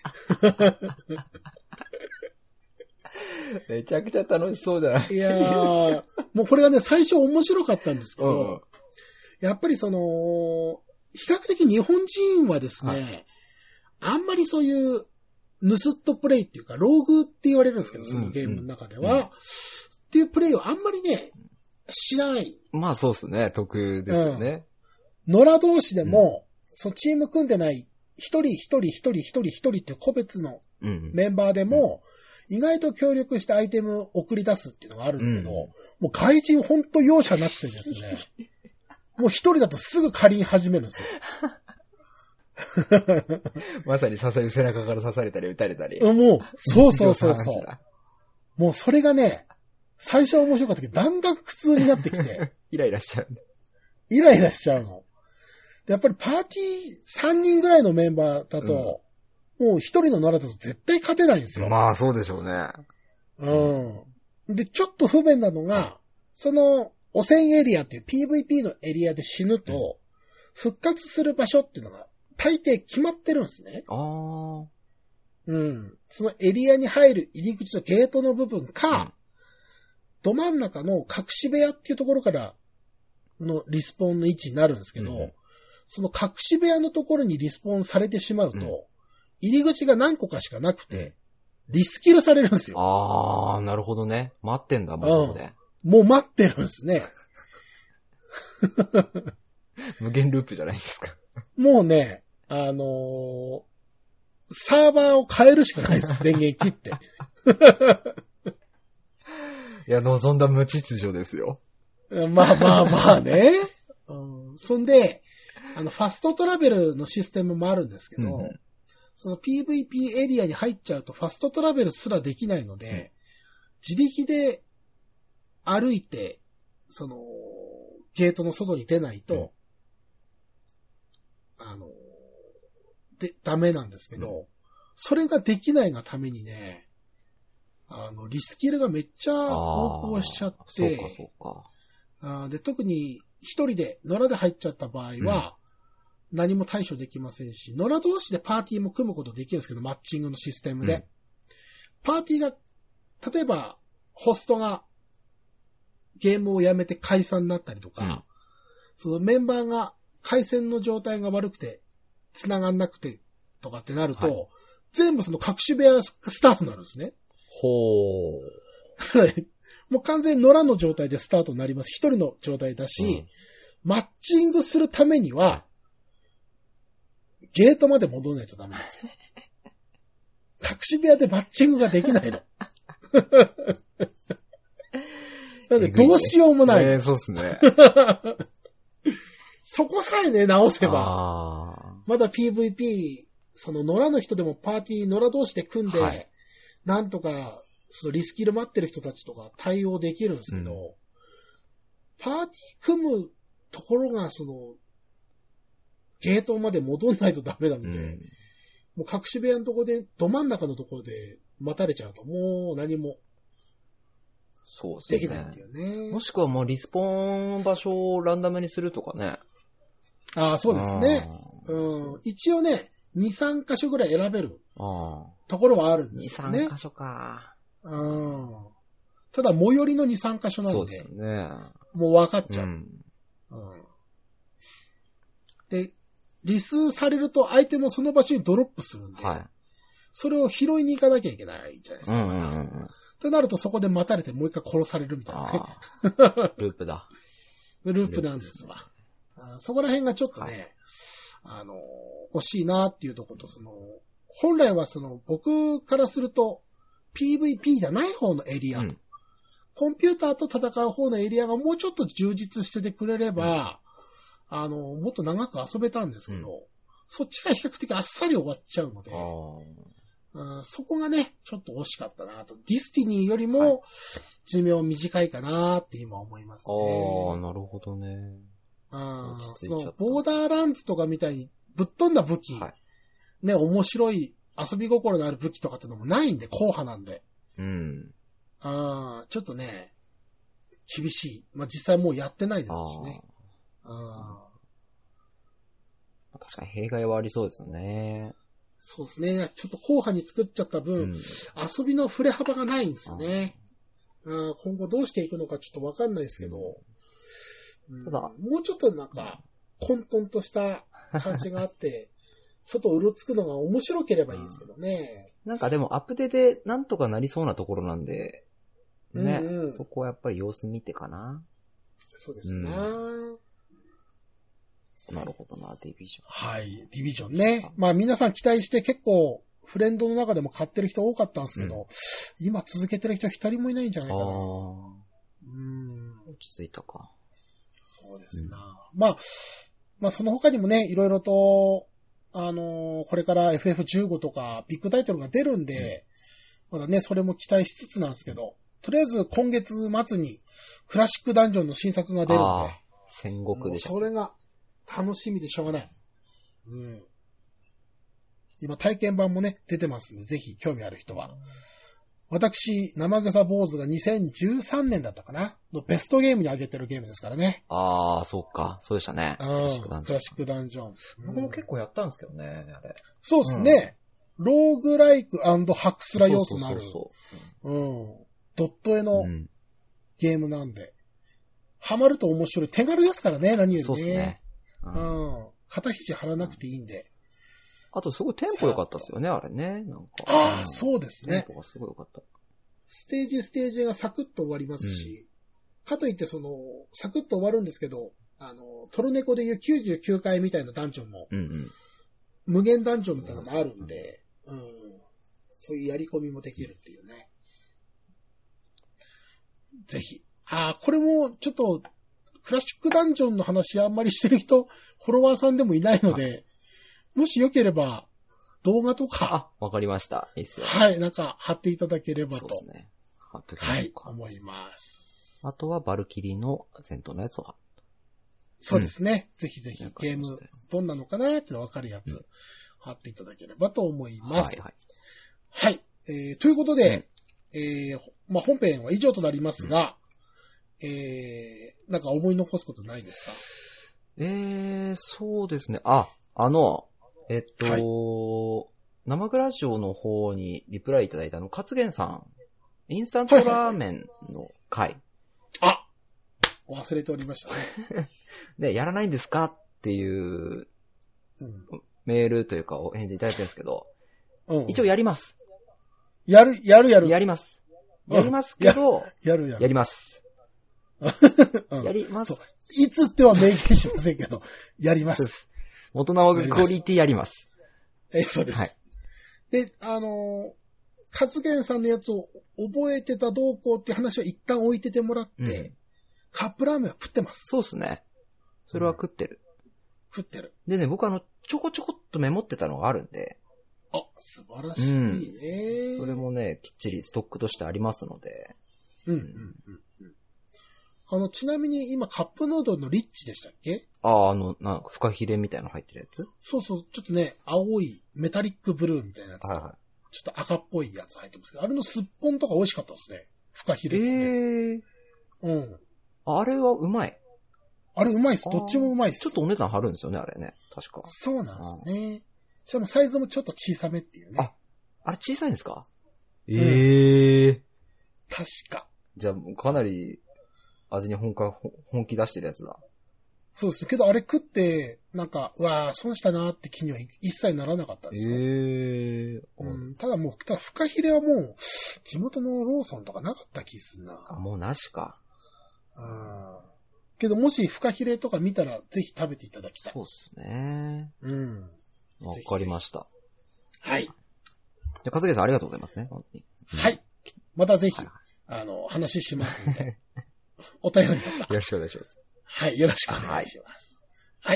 Speaker 2: めちゃくちゃ楽しそうじゃない？
Speaker 1: いやー、もうこれがね、最初面白かったんですけど、うん、やっぱりその、比較的日本人はですね、はい、あんまりそういう、ヌスットプレイっていうか、ローグって言われるんですけど、そのゲームの中では、うんうん、っていうプレイをあんまりね、しない。
Speaker 2: まあそうですね、得ですよね。
Speaker 1: うん、野良同士でも、うん、そのチーム組んでない、一人一人一人一人一人っていう個別のメンバーでも、うんうん意外と協力してアイテムを送り出すっていうのがあるんですけど、うん、もう外人ほんと容赦なくてですね、もう一人だとすぐ借り始めるんですよ。
Speaker 2: まさに刺され、背中から刺されたり撃たれたり。
Speaker 1: もう、そうそうそうそう。もうそれがね、最初は面白かったけど、だんだん苦痛になってきて。
Speaker 2: イライラしちゃう。
Speaker 1: イライラしちゃうの。でやっぱりパーティーさんにんぐらいのメンバーだと、うんもう一人の野良だと絶対勝てないんですよ。
Speaker 2: まあそうでしょうね。
Speaker 1: うん。で、ちょっと不便なのが、その汚染エリアっていう ピーブイピー のエリアで死ぬと、復活する場所っていうのが大抵決まってるんですね。ああ。うん。そのエリアに入る入り口のゲートの部分か、うん、ど真ん中の隠し部屋っていうところからのリスポーンの位置になるんですけど、うん、その隠し部屋のところにリスポーンされてしまうと、うん入り口が何個かしかなくて、リスキルされるんですよ。
Speaker 2: あー、なるほどね。待ってんだ、もうね、
Speaker 1: うん。もう待ってるんですね。
Speaker 2: 無限ループじゃないですか。
Speaker 1: もうね、あのー、サーバーを変えるしかないです。電源切って。
Speaker 2: いや、望んだ無秩序ですよ。
Speaker 1: まあまあまあね。うん、そんで、あの、ファストトラベルのシステムもあるんですけど、うんその ピーブイピー エリアに入っちゃうとファストトラベルすらできないので、うん、自力で歩いて、その、ゲートの外に出ないと、うん、あの、で、ダメなんですけど、うん、それができないがためにね、あの、リスキルがめっちゃ横行しちゃって、
Speaker 2: そうかそうか。
Speaker 1: あで特に一人で野良で入っちゃった場合は、うん何も対処できませんし、野良同士でパーティーも組むことできるんですけど、マッチングのシステムで。うん、パーティーが、例えば、ホストがゲームをやめて解散になったりとか、うん、そのメンバーが回線の状態が悪くて、繋がんなくてとかってなると、はい、全部その隠し部屋スタートになるんですね。
Speaker 2: ほ
Speaker 1: ー。もう完全に野良の状態でスタートになります。一人の状態だし、うん、マッチングするためには、ゲートまで戻らないとダメなんですよ。隠し部屋でマッチングができないの。なんでどうしようもない。
Speaker 2: えー、そうですね。
Speaker 1: そこさえね、直せば、まだ ピーブイピー、その野良の人でもパーティー野良同士で組んで、はい、なんとか、そのリスキル待ってる人たちとか対応できるんですけど、うん、パーティー組むところが、その、ゲートまで戻んないとダメなので、うん、もう隠し部屋のところで、ど真ん中のところで待たれちゃうと、もう何も
Speaker 2: そうですね。
Speaker 1: できないんだよね。
Speaker 2: もしくはもうリスポーン場所をランダムにするとかね。
Speaker 1: ああ、そうですね。うん。一応ね、に、さん箇所ぐらい選べるところはあるんですよね。
Speaker 2: に、さん箇所か。
Speaker 1: うん。ただ、最寄りのに、さん箇所なので、
Speaker 2: そうですよね。
Speaker 1: もう分かっちゃう。うんうん、で、リスされると相手もその場所にドロップするんで、はい、それを拾いに行かなきゃいけないじゃないですか。うんうんうん、となるとそこで待たれてもう一回殺されるみたいなね。
Speaker 2: ループだ。
Speaker 1: ループなんですわ。そこら辺がちょっとね、はい、あの、欲しいなっていうところと、その、本来はその、僕からすると、ピーブイピー じゃない方のエリア、うん、 コンピューターと戦う方のエリアがもうちょっと充実しててくれれば、うん、あの、もっと長く遊べたんですけど、うん、そっちが比較的あっさり終わっちゃうので、あそこがね、ちょっと惜しかったなと。ディスティニーよりも寿命短いかなって今思いますね。
Speaker 2: ああ、なるほどね。
Speaker 1: あそのボーダーランズとかみたいにぶっ飛んだ武器、はい、ね、面白い遊び心のある武器とかってのもないんで、硬派なんで。
Speaker 2: うん。
Speaker 1: あちょっとね、厳しい。まあ、実際もうやってないですしね。あ
Speaker 2: あ確かに弊害はありそうですよね。
Speaker 1: そうですね。ちょっと硬派に作っちゃった分、うん、遊びの触れ幅がないんですよね。あ今後どうしていくのかちょっとわかんないですけど、うん、ただもうちょっとなんか混沌とした感じがあって、外うろつくのが面白ければいいですけどね。
Speaker 2: なんかでもアップデでなんとかなりそうなところなんで、ね、うんうん、そこはやっぱり様子見てかな。
Speaker 1: そうですね、うん。
Speaker 2: なるほどな、ディビジョン。
Speaker 1: はい、ディビジョンね。まあ皆さん期待して結構フレンドの中でも買ってる人多かったんですけど、うん、今続けてる人一人もいないんじゃないかな。あうん
Speaker 2: 落ち着いたか。
Speaker 1: そうですな、うん。まあ、まあその他にもね、いろいろと、あのー、これから エフエフじゅうご とかビッグタイトルが出るんで、うん、まだね、それも期待しつつなんですけど、とりあえず今月末にクラシックダンジョンの新作が出るんで、
Speaker 2: 戦国でしょ。
Speaker 1: それが楽しみでしょうがない。うん。今体験版もね、出てますんで、ぜひ興味ある人は。私、生草坊主がにせんじゅうさんねんだったかなのベストゲームに上げてるゲームですからね。
Speaker 2: ああ、そうか。そうでしたね。
Speaker 1: クラシックダンジョン。クラシックダンジョン。
Speaker 2: 僕も結構やったんですけどね、あれ。
Speaker 1: そうですね。うん、ローグライク&ハクスラ要素のある。そうそうそう。うん。ドット絵のゲームなんで。うん、ハマると面白い。手軽ですからね、何よりね。
Speaker 2: そうですね。
Speaker 1: うん。うん、肩肘張らなくていいんで。
Speaker 2: あとすごいテンポ良かったですよね、あれね。なんか
Speaker 1: ああ、うん、そうですね。
Speaker 2: テンポがすごい良かった。
Speaker 1: ステージステージがサクッと終わりますし、うん、かといってその、サクッと終わるんですけど、あの、トルネコでいうきゅうじゅうきゅうかいみたいなダンジョンも、うんうん、無限ダンジョンみたいなのもあるんで、うんうん、そういうやり込みもできるっていうね。ぜひ。ああ、これもちょっと、クラシックダンジョンの話あんまりしてる人、フォロワーさんでもいないので、もしよければ、動画とか。
Speaker 2: あ、わかりました。いいっすよ。
Speaker 1: はい、なんか貼っていただければと。
Speaker 2: そうですね。貼って
Speaker 1: はい、思います。
Speaker 2: あとはバルキリーの戦闘のやつを貼っ
Speaker 1: そうですね。うん、ぜひぜひゲームどんなのかなってわかるやつ、うん、貼っていただければと思います。はい、はい。はい。えー、ということで、うん、えー、まあ、本編は以上となりますが、うん、えー、なんか思い残すことないですか？
Speaker 2: えー、そうですね。あ、あの、えっと、はい、生グラジオの方にリプライいただいたの、勝元さん、インスタントラーメンの回。
Speaker 1: あ忘れておりましたね。
Speaker 2: で、やらないんですかっていう、うん、メールというかお返事いただいたんですけど、うん、一応やります。
Speaker 1: やる、やるやる。
Speaker 2: やります。やりますけど、
Speaker 1: うん、や, やるやる。
Speaker 2: やります。うん、やります。
Speaker 1: いつっては明言しませんけど、やります。
Speaker 2: 元生クオリティやります。
Speaker 1: え、そうです。はい。で、あのー、勝元さんのやつを覚えてたどうこうっていう話は一旦置いててもらって、うん、カップラーメンは食ってます。
Speaker 2: そうですね。それは食ってる。
Speaker 1: うん、食ってる。
Speaker 2: でね、僕あの、ちょこちょこっとメモってたのがあるんで。
Speaker 1: あ、素晴らしいね、
Speaker 2: うん。それもね、きっちりストックとしてありますので。
Speaker 1: うん、うん、うん。あの、ちなみに今カップヌードルのリッチでしたっけ？
Speaker 2: ああ、あの、なんかフカヒレみたいなの入ってるやつ？
Speaker 1: そうそう、ちょっとね、青いメタリックブルーみたいなやつ。はいはい。ちょっと赤っぽいやつ入ってますけど、あれのすっぽんとか美味しかったですね。フカヒレ、ね。ええー。うん。
Speaker 2: あれはうまい。
Speaker 1: あれうまいっす。どっちもうまいっす。
Speaker 2: ちょっとお値段張るんですよね、あれね。確か。
Speaker 1: そうなんですね。しかもサイズもちょっと小さめっていうね。
Speaker 2: あ、あれ小さいんですか？ええー。うん。
Speaker 1: 確か。
Speaker 2: じゃあ、かなり、味に本か本気出してるやつだ。
Speaker 1: そうです。けどあれ食って、なんか、うわぁ、損したなーって気には一切ならなかったですよ。へ
Speaker 2: ー。
Speaker 1: うん、ただもう、ただフカヒレはもう、地元のローソンとかなかった気すんな。
Speaker 2: あ、もうなしか。
Speaker 1: あけどもしフカヒレとか見たら、ぜひ食べていただきたい。
Speaker 2: そうっすね。
Speaker 1: うん。
Speaker 2: わかりました。
Speaker 1: はい。
Speaker 2: じゃあ、かずげさんありがとうございますね。本当に。
Speaker 1: はい。またぜひ、 あの、話しますんで、お便りとか。よ
Speaker 2: ろしくお願いします。
Speaker 1: はい、よろしくお願いします。はい。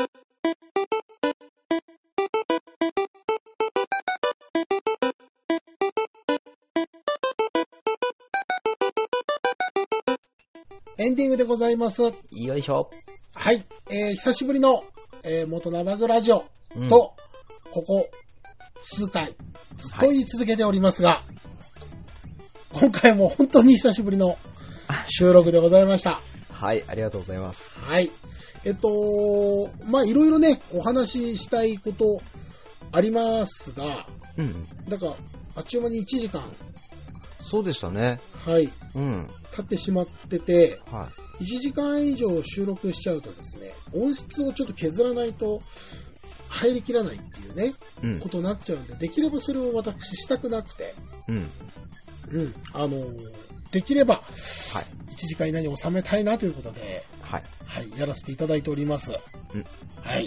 Speaker 1: エンディングでございます。
Speaker 2: よいしょ。
Speaker 1: はい、えー、久しぶりの、えー、元生グラジオと、うん、ここ数回ずっと言い続けておりますが、はい、今回も本当に久しぶりの収録でございました。
Speaker 2: はい、ありがとうございます。
Speaker 1: はい。えっと、まあ、いろいろね、お話ししたいことありますが、うん。だから、あっちゅう間にいちじかん。
Speaker 2: そうでしたね。
Speaker 1: はい。うん。経ってしまってて、はい。いちじかん以上収録しちゃうとですね、音質をちょっと削らないと入りきらないっていうね、うん、ことになっちゃうんで、できればそれを私したくなくて、うん。うん。あのー、できれば、はい。いちじかん以内に収めたいなということで、はい。はい。やらせていただいております。うん。はい。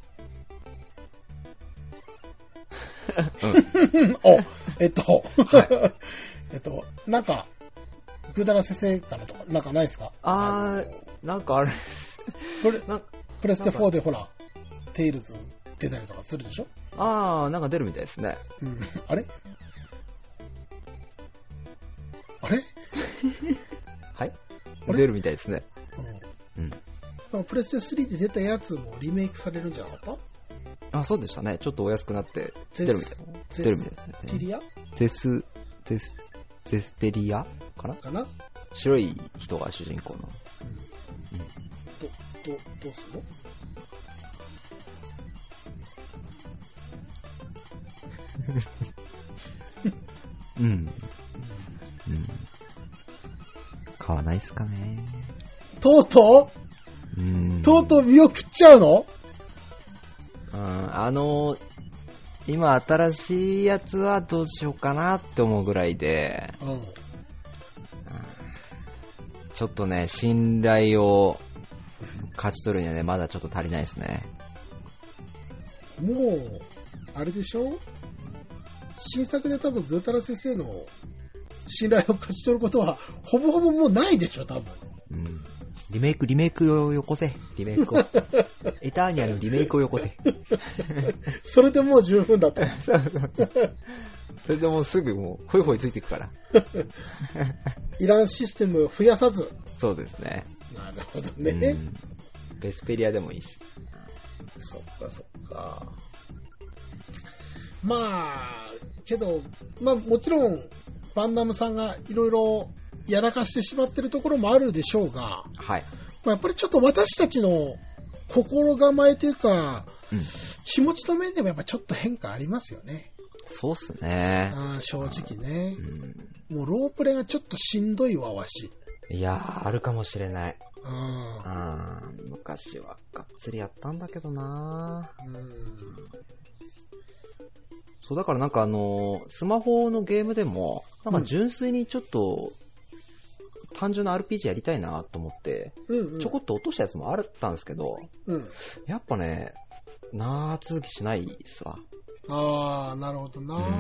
Speaker 1: うん、お、えっと、はい、えっと、なんか、ぐーたら先生からとか、なんかないですか？
Speaker 2: あー、なんかあれ、
Speaker 1: プレ、プレステフォーでほら、テイルズ出たりとかするでしょ？
Speaker 2: あー、なんか出るみたいですね。
Speaker 1: うん。あれあれ
Speaker 2: はい？出るみたいですね。
Speaker 1: うん。うん。プレステスリーで出たやつもリメイクされるんじゃなかった？
Speaker 2: あ、そうでしたね。ちょっとお安くなって出るみたい。出るみたいですね。
Speaker 1: ゼステリア？
Speaker 2: ゼス、ゼス、ゼステリアかな？かな？白い人が主人公の。うん。うん、
Speaker 1: ど、ど、どうするの？
Speaker 2: うん。うん。買わないっすかね。
Speaker 1: とうとう？うん。とうとう見送っちゃうの？
Speaker 2: うん、あのー、今新しいやつはどうしようかなって思うぐらいで、うんうん、ちょっとね、信頼を勝ち取るにはね、まだちょっと足りないですね。
Speaker 1: もう、あれでしょ？新作で多分ぐーたら先生の信頼を勝ち取ることは、ほぼほぼもうないでしょ、多分。うん。
Speaker 2: リメイク、リメイクをよこせ。リメイクを。エターニアのリメイクをよこせ。
Speaker 1: それでもう十分だと。
Speaker 2: そうそう。それでもうすぐもう、ホイホイついていくから。
Speaker 1: いらんシステムを増やさず。
Speaker 2: そうですね。
Speaker 1: なるほどね。うん、
Speaker 2: ベスペリアでもいいし。
Speaker 1: そっかそっか。まあ、けど、まあもちろん、バンダムさんがいろいろやらかしてしまってるところもあるでしょうが、はい。まあ、やっぱりちょっと私たちの心構えというか、うん、気持ちの面でもやっぱちょっと変化ありますよね。
Speaker 2: そうっすね。
Speaker 1: あ正直ね、うん。もうロープレがちょっとしんどいわ、わし。
Speaker 2: いやー、あるかもしれない。うん。昔はがっつりやったんだけどなー。うん。そう、だからなんかあのー、スマホのゲームでも、なんか純粋にちょっと、単純な アールピージー やりたいなと思って、うんうん、ちょこっと落としたやつもあったんですけど、うん、やっぱね、長続きしないっすわ。
Speaker 1: あー、なるほどな、うん。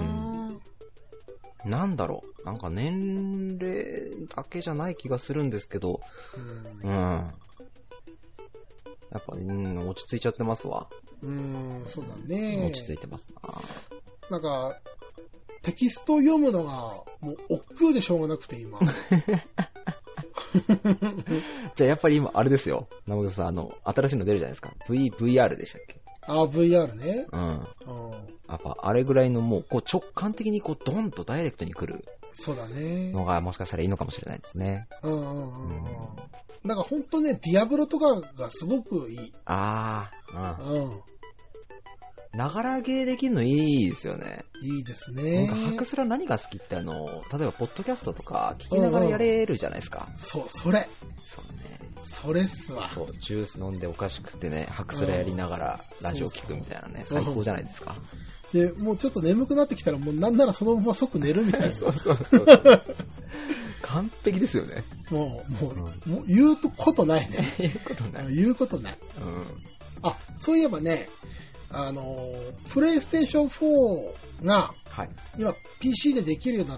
Speaker 2: なんだろう、なんか年齢だけじゃない気がするんですけど、うん。うん、やっぱ、うん、落ち着いちゃってますわ。
Speaker 1: うーん、そうだね。
Speaker 2: 落ち着いてますな。
Speaker 1: なんか、テキストを読むのが、もう、億劫でしょうがなくて、今。
Speaker 2: じゃあ、やっぱり今、あれですよ。生口さん、あの、新しいの出るじゃないですか。v、ブイアール でしたっけ？
Speaker 1: ああ、ブイアール ね。うん。
Speaker 2: うん。やっぱ、あれぐらいのもう、こう、直感的にこう、ドンとダイレクトに来る。
Speaker 1: そうだね。
Speaker 2: のが、もしかしたらいいのかもしれないですね。
Speaker 1: うんうんうんうん。うん、なんか、ほんとね、ディアブロとかがすごくいい。
Speaker 2: ああ、うん。うん。ながらゲーできるのいいですよね。
Speaker 1: いいですね。
Speaker 2: なんかハクスラ何が好きってあの、例えばポッドキャストとか聞きながらやれるじゃないですか。
Speaker 1: うんうん、そう、それ。
Speaker 2: そうね。
Speaker 1: それっすわ。
Speaker 2: そう、ジュース飲んでおかしくってね、ハクスラやりながらラジオ聞くみたいなね、そうそう最高じゃないですか。
Speaker 1: で、もうちょっと眠くなってきたらもうなんならそのまま即寝るみたいな。
Speaker 2: そうそうそうそう完璧ですよね。
Speaker 1: もう、もう、うん、もう言うことないね。
Speaker 2: 言うことない。
Speaker 1: 言うことない。うん。あ、そういえばね、あの、プレイステーションフォーが、はい、今 ピーシー でできるようになっ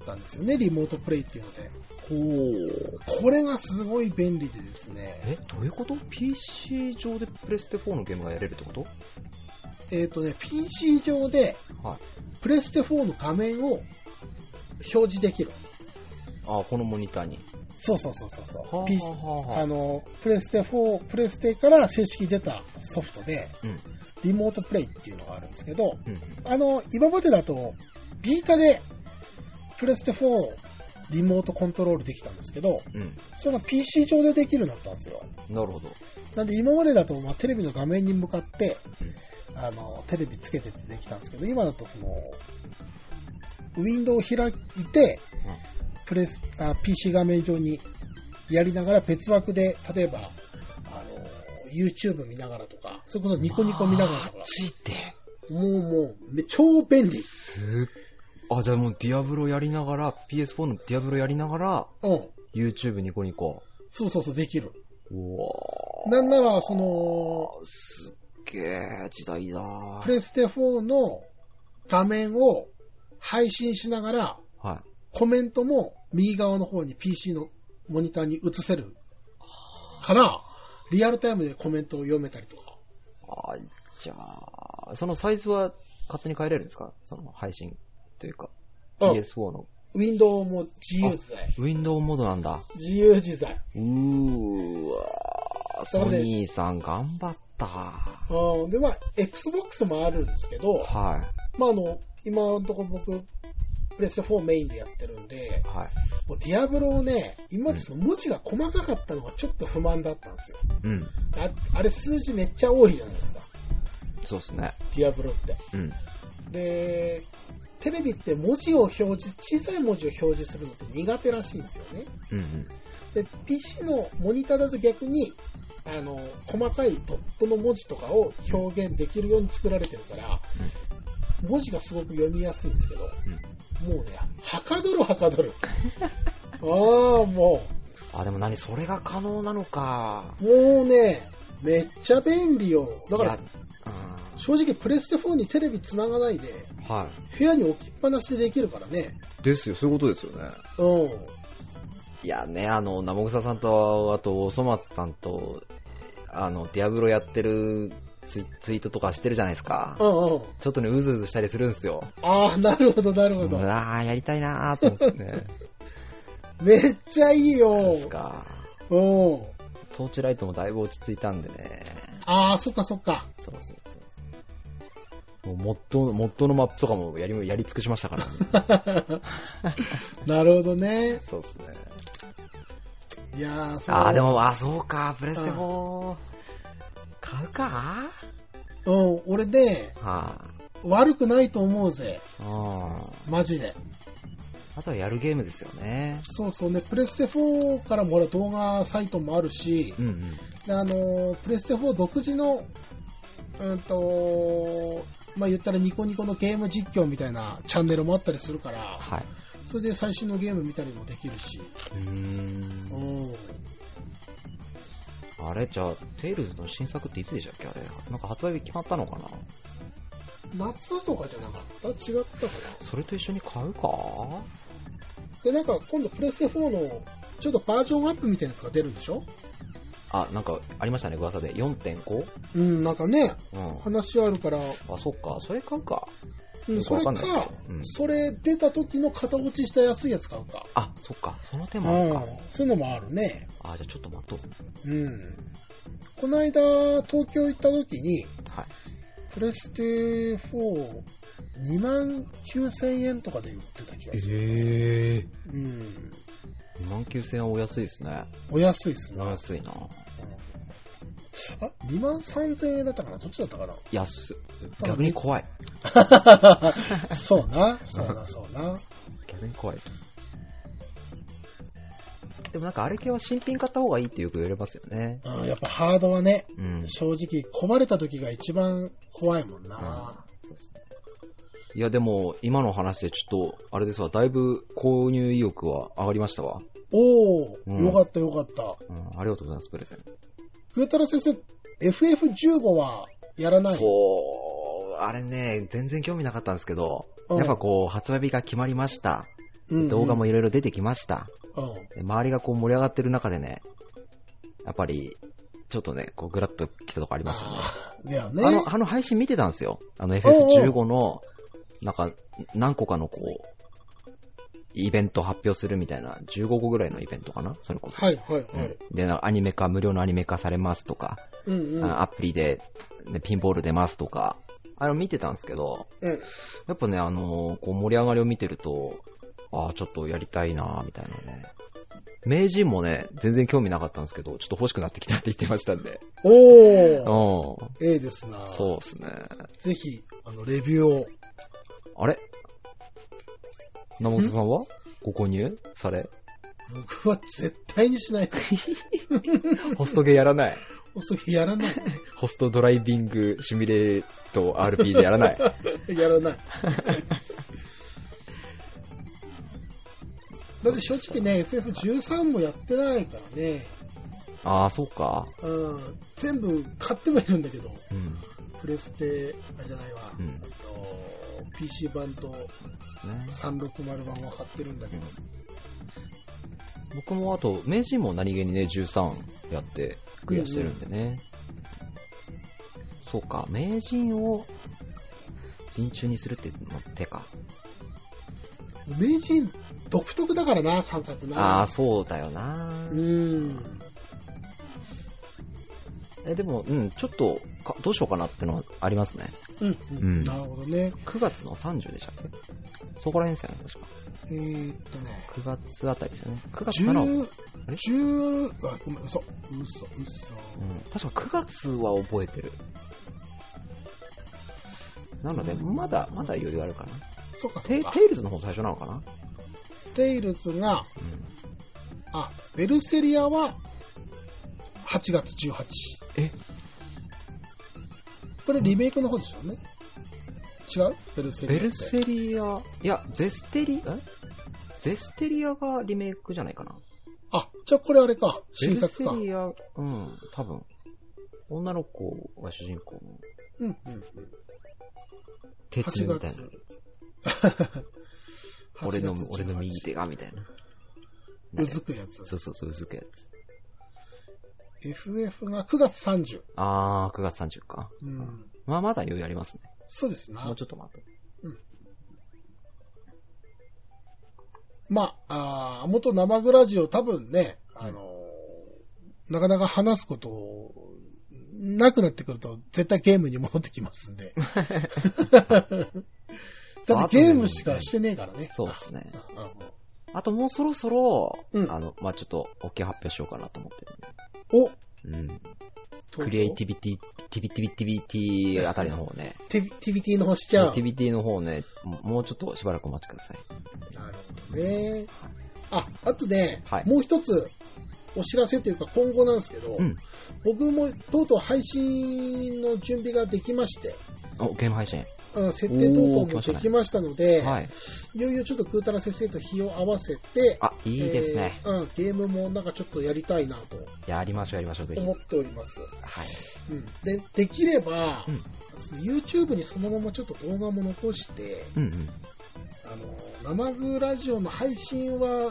Speaker 1: ったんですよね、リモートプレイっていうので。
Speaker 2: ほう。
Speaker 1: これがすごい便利でですね。
Speaker 2: え、どういうこと？ ピーシー 上でプレステフォーのゲームがやれるってこと？
Speaker 1: えっとね、ピーシー 上で、プレステフォーの画面を表示できる。
Speaker 2: ああ、このモニターに。
Speaker 1: そうそうそうそうそう。
Speaker 2: はあ
Speaker 1: P
Speaker 2: はあはあ、
Speaker 1: あの、プレステフォー、プレステから正式出たソフトで、
Speaker 2: うん、
Speaker 1: リモートプレイっていうのがあるんですけど、
Speaker 2: うん、
Speaker 1: あの、今までだと、ビータでプレステフォーリモートコントロールできたんですけど、
Speaker 2: うん、
Speaker 1: それが ピーシー 上でできるようになったんですよ。
Speaker 2: なるほど。
Speaker 1: なんで今までだと、まあ、テレビの画面に向かって、うん、あの、テレビつけてってできたんですけど、今だとその、ウィンドウを開いて、うん、プレスあ、ピーシー 画面上にやりながら別枠で、例えば、あの、YouTube 見ながらとか、そういうことニコニコ見ながらとか。
Speaker 2: マジで？
Speaker 1: もうもう、超便利。
Speaker 2: すあ、じゃあもうディアブロやりながら、ピーエスフォー のディアブロやりながら、
Speaker 1: うん。
Speaker 2: YouTube ニコニコ。
Speaker 1: そうそうそう、できる。
Speaker 2: うわ
Speaker 1: ー。なんなら、その、
Speaker 2: すっげー時代だ。
Speaker 1: プレステフォーの画面を配信しながら、
Speaker 2: はい。
Speaker 1: コメントも右側の方に ピーシー のモニターに映せるから、リアルタイムでコメントを読めたりとか。
Speaker 2: あ、じゃあ、そのサイズは勝手に変えれるんですか？その配信というか、ピーエスフォー の。
Speaker 1: ウィンドウも自由自在。
Speaker 2: ウィンドウモードなんだ。
Speaker 1: 自由自在。
Speaker 2: うーわー、ソニーさん頑張った。
Speaker 1: うん。で、まあ、Xbox もあるんですけど、
Speaker 2: はい。
Speaker 1: まあ、あの、今のところ僕、プレステフォーメインでやってるんで、
Speaker 2: はい。
Speaker 1: もうディアブロをね、今までその文字が細かかったのがちょっと不満だったんですよ。
Speaker 2: うん。
Speaker 1: あ, あれ数字めっちゃ多いじゃないですか。
Speaker 2: そうですね。
Speaker 1: ディアブロって。
Speaker 2: うん。
Speaker 1: で、テレビって文字を表示、小さい文字を表示するのって苦手らしいんですよね。
Speaker 2: うんうん。
Speaker 1: で、ピーシー のモニターだと逆に、あの、細かいドットの文字とかを表現できるように作られてるから、うん、文字がすごく読みやすいんですけど、うん、もうね、はかどるはかどる。ああ、も
Speaker 2: う。あ、でも何、それが可能なのか。
Speaker 1: もうね、めっちゃ便利よ。だから、正直プレステフォーにテレビつながないで、はい、部屋に置きっぱなしでできるからね。
Speaker 2: ですよ、そういうことですよね。うん。いやね、あの、生草さんと、あと、おそ松さんと、あの、ディアブロやってるツイ、ツイートとかしてるじゃないですか。うんうん。ちょっとね、うずうずしたりするんですよ。
Speaker 1: ああ、なるほど、なるほど。
Speaker 2: ああ、やりたいなーと思ってね。め
Speaker 1: っちゃいいよ。
Speaker 2: そうですか。
Speaker 1: うん。
Speaker 2: トーチライトもだいぶ落ち着いたんでね。
Speaker 1: ああ、そっかそっか。
Speaker 2: そうそうそう。もう、モッド、モッドのマップとかもやり、やり尽くしましたからね。
Speaker 1: なるほどね。
Speaker 2: そうですね。
Speaker 1: いやー、そう。
Speaker 2: あー、でも、あ、そうか、プレステフォー、買うか？
Speaker 1: うん、俺で、はあ、悪くないと思うぜ。あマジで。
Speaker 2: あとはやるゲームですよね。
Speaker 1: そうそうね、プレステフォーからもほら動画サイトもあるし、うんうん、であのプレステフォー独自の、うんと、まあ言ったらニコニコのゲーム実況みたいなチャンネルもあったりするから、はい、それで最新のゲーム見たりもできるし。うーん。
Speaker 2: あれじゃあ、テイルズの新作っていつでしたっけあれ。なんか発売日決まったのかな？
Speaker 1: 夏とかじゃなかった？違ったかな？
Speaker 2: それと一緒に買うか？
Speaker 1: で、なんか今度プレステフォーのちょっとバージョンアップみたいなやつが出るんでしょ？
Speaker 2: あ、なんかありましたね、噂で。よんてんご?
Speaker 1: うん、なんかね、うん、話あるから。
Speaker 2: あ、そっか、それ買うか。
Speaker 1: うん、それか、うん、それ出た時の型落ちした安いやつ買うか。
Speaker 2: あ、そっか、その手もあるか。
Speaker 1: うん、そういうのもあるね。
Speaker 2: あ、じゃあちょっと待とう。
Speaker 1: うん。この間、東京行った時に、はい、プレステフォーにまんきゅうせんえんとかで売ってた気がする。へぇー。うん。
Speaker 2: にまんきゅうせんえんはお安いですね。
Speaker 1: お安いですね。
Speaker 2: お安いな。
Speaker 1: あ、にまんさんぜんえんだったかな？どっちだったかな？
Speaker 2: 安っ。逆に怖い。
Speaker 1: そうな。そうな、そうな。
Speaker 2: 逆に怖い。でもなんかあれ系は新品買った方がいいってよく言われますよね。
Speaker 1: うん、やっぱハードはね、うん、正直壊れた時が一番怖いもんな。うん、そうですね。
Speaker 2: いやでも今の話でちょっとあれですわ、だいぶ購入意欲は上がりましたわ。
Speaker 1: おー、うん、よかったよかった、
Speaker 2: うん。ありがとうございます、プレゼン。
Speaker 1: 上太郎先生、エフエフじゅうご はやらない？
Speaker 2: そう、あれね、全然興味なかったんですけど、うん、やっぱこう発売日が決まりました。
Speaker 1: うんうん、
Speaker 2: 動画もいろいろ出てきました。
Speaker 1: うん、
Speaker 2: 周りがこう盛り上がってる中でね、やっぱり、ちょっとね、こうグラッと来たとこありますよね。
Speaker 1: いやね。
Speaker 2: あの、あの配信見てたんですよ。あの エフエフじゅうご の、なんか、何個かのこう、イベント発表するみたいな、じゅうごこぐらいのイベントかなそれこそ。
Speaker 1: はいはいはい。
Speaker 2: うん、で、アニメ化、無料のアニメ化されますとか、
Speaker 1: うんうん、
Speaker 2: アプリで、ね、ピンボール出ますとか、あの見てたんですけど、
Speaker 1: うん、
Speaker 2: やっぱね、あのー、こう盛り上がりを見てると、ああ、ちょっとやりたいなみたいなね。名人もね、全然興味なかったんですけど、ちょっと欲しくなってきたって言ってましたんで。
Speaker 1: おー。ええですな。
Speaker 2: そうですね。
Speaker 1: ぜひ、あの、レビューを。
Speaker 2: あれ生本さんはご購入され？
Speaker 1: 僕は絶対にしない。
Speaker 2: ホストゲーやらない。
Speaker 1: ホストゲーやらない。
Speaker 2: ホストドライビングシミュレート アールピージー やらない。
Speaker 1: やらない。だって正直ね、エフエフじゅうさん もやってないからね。
Speaker 2: ああ、そうか。
Speaker 1: うん。全部買ってはいるんだけど、
Speaker 2: うん、
Speaker 1: プレステ、あれじゃないわ、
Speaker 2: うん、
Speaker 1: ピーシー 版とさんびゃくろくじゅう版は買ってるんだけど。
Speaker 2: 僕もあと、名人も何気にね、じゅうさんやってクリアしてるんでね。うんうん、そうか、名人を人中にするっていうの手か。
Speaker 1: 名人独特だからな、感覚な。
Speaker 2: ああ、そうだよな。
Speaker 1: うーん。
Speaker 2: え、でも、うん、ちょっとか、どうしようかなってのはありますね。
Speaker 1: うん、うん、うん。なるほどね。
Speaker 2: くがつのさんじゅうでしたっけ？そこら辺ですよね、確か。
Speaker 1: えーっとね。
Speaker 2: くがつあたりですよね。くがつなの。
Speaker 1: あれ ?じゅう、あ、ごめん、嘘。嘘、嘘。
Speaker 2: うん。確かくがつは覚えてる。なので、まだ、まだ余裕あるかな。
Speaker 1: そうか、
Speaker 2: そうか。テイルズの方最初なのかな？
Speaker 1: テイルズが、うん、あ、ベルセリアははちがつじゅうはち。
Speaker 2: え？
Speaker 1: これリメイクの方でしょうね。違う？ベルセリア。
Speaker 2: ベルセリア、いや、ゼステリア、え？ゼステリアがリメイクじゃないかな。
Speaker 1: あ、じゃあこれあれか。新作か。
Speaker 2: ベルセリア、うん、多分。女の子が主人公の。
Speaker 1: うん、うん、うん。
Speaker 2: 鉄みたいな。俺の、俺の右手が、みたいな。
Speaker 1: うずくやつ。
Speaker 2: そうそうそう、うずくやつ。
Speaker 1: エフエフ がくがつさんじゅう。
Speaker 2: あー、くがつさんじゅうか。
Speaker 1: うん。
Speaker 2: まあ、まだ余裕ありますね。
Speaker 1: そうですな。
Speaker 2: もうちょっと待って。
Speaker 1: うん。まあ、あ元生グラジオ多分ね、あのー、なかなか話すことなくなってくると絶対ゲームに戻ってきますんで。だってゲームしかしてねえからね。
Speaker 2: そうですね。あともうそろそろ、うん、あの、まあ、ちょっと大きい発表しようかなと思ってるんで。お、うん。クリエイティビティ、ティビティビティビティあたりの方ね。
Speaker 1: ティビティビティの方しちゃう。
Speaker 2: ティビティの方ね、もうちょっとしばらくお待ちください。
Speaker 1: なるほどね。あ、あとね、
Speaker 2: はい、
Speaker 1: もう一つお知らせというか今後なんですけど、うん、僕もとうとう配信の準備ができまして。
Speaker 2: お、ゲーム配信。
Speaker 1: 設定等々もできましたので、
Speaker 2: はい、
Speaker 1: いよいよちょっとクータラ先生と日を合わせて、
Speaker 2: あ、いいですね、
Speaker 1: えーうん。ゲームもなんかちょっとやりたいなと。
Speaker 2: やりましょうやりましょう、ぜひ。
Speaker 1: 思っております。
Speaker 2: はい。
Speaker 1: うん、で、できれば、
Speaker 2: うん、
Speaker 1: YouTube にそのままちょっと動画も残して、
Speaker 2: うんうん、
Speaker 1: あの、生グラジオの配信は、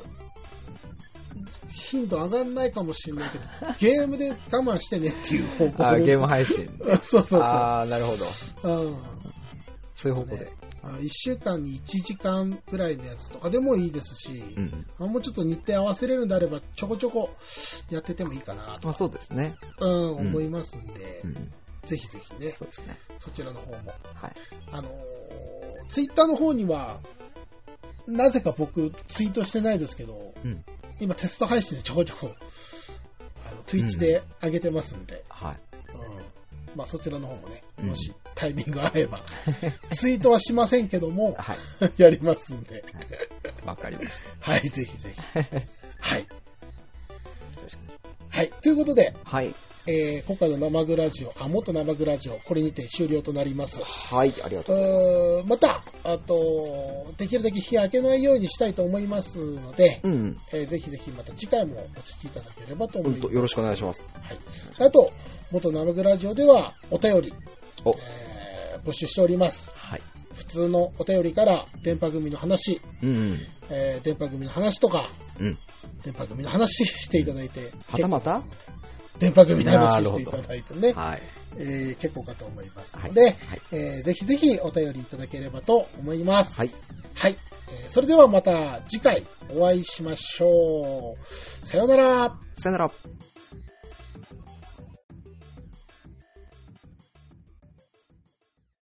Speaker 1: 頻度上がんないかもしれないけど、ゲームで我慢してねっていう方向で。
Speaker 2: あ、ゲーム配信。
Speaker 1: そうそうそう。
Speaker 2: ああ、なるほど。
Speaker 1: うん。
Speaker 2: そういう方向で。
Speaker 1: いっしゅうかんにいちじかんくらいのやつとかでもいいですし、
Speaker 2: うん
Speaker 1: うん、もうちょっと日程合わせれるんであれば、ちょこちょこやっててもいいかなと。
Speaker 2: まあそうですね。
Speaker 1: うん、思いますんで、
Speaker 2: うん、
Speaker 1: ぜひぜひね、
Speaker 2: そうですね。
Speaker 1: そちらの方も。
Speaker 2: はい。
Speaker 1: あのー、ツイッターの方には、なぜか僕ツイートしてないですけど、
Speaker 2: うん、
Speaker 1: 今テスト配信でちょこちょこ、あの、ツイッチで上げてますんで、
Speaker 2: うん、はい。
Speaker 1: まあそちらの方もね、もしタイミング合えば、うん、ツイートはしませんけども、
Speaker 2: はい、
Speaker 1: やりますんで。
Speaker 2: わ、はい、かりました。
Speaker 1: はい、ぜひぜひ。はい。はい、ということで、
Speaker 2: はい。
Speaker 1: えー、今回の生グラジオ、あ、元生グラジオ、これにて終了となります。
Speaker 2: はい、ありがとうございます。
Speaker 1: また、あと、できるだけ日明けないようにしたいと思いますので、
Speaker 2: うん、
Speaker 1: えー、ぜひぜひまた次回もお聞きいただければと思います。
Speaker 2: よろしくお願いします。
Speaker 1: はい。あと、元生グラジオではお便り、
Speaker 2: お
Speaker 1: えー、募集しております。
Speaker 2: はい。
Speaker 1: 普通のお便りから電波組の話、
Speaker 2: うんうん
Speaker 1: えー、電波組の話とか、うん、電波組の話していただいて、
Speaker 2: はたまた
Speaker 1: 電波組の話していただいてね、
Speaker 2: はい
Speaker 1: えー、結構かと思いますので、はいはいえー、ぜひぜひお便りいただければと思います。
Speaker 2: はい。
Speaker 1: はい。えー、それではまた次回お会いしましょう。さようなら。
Speaker 2: さようなら。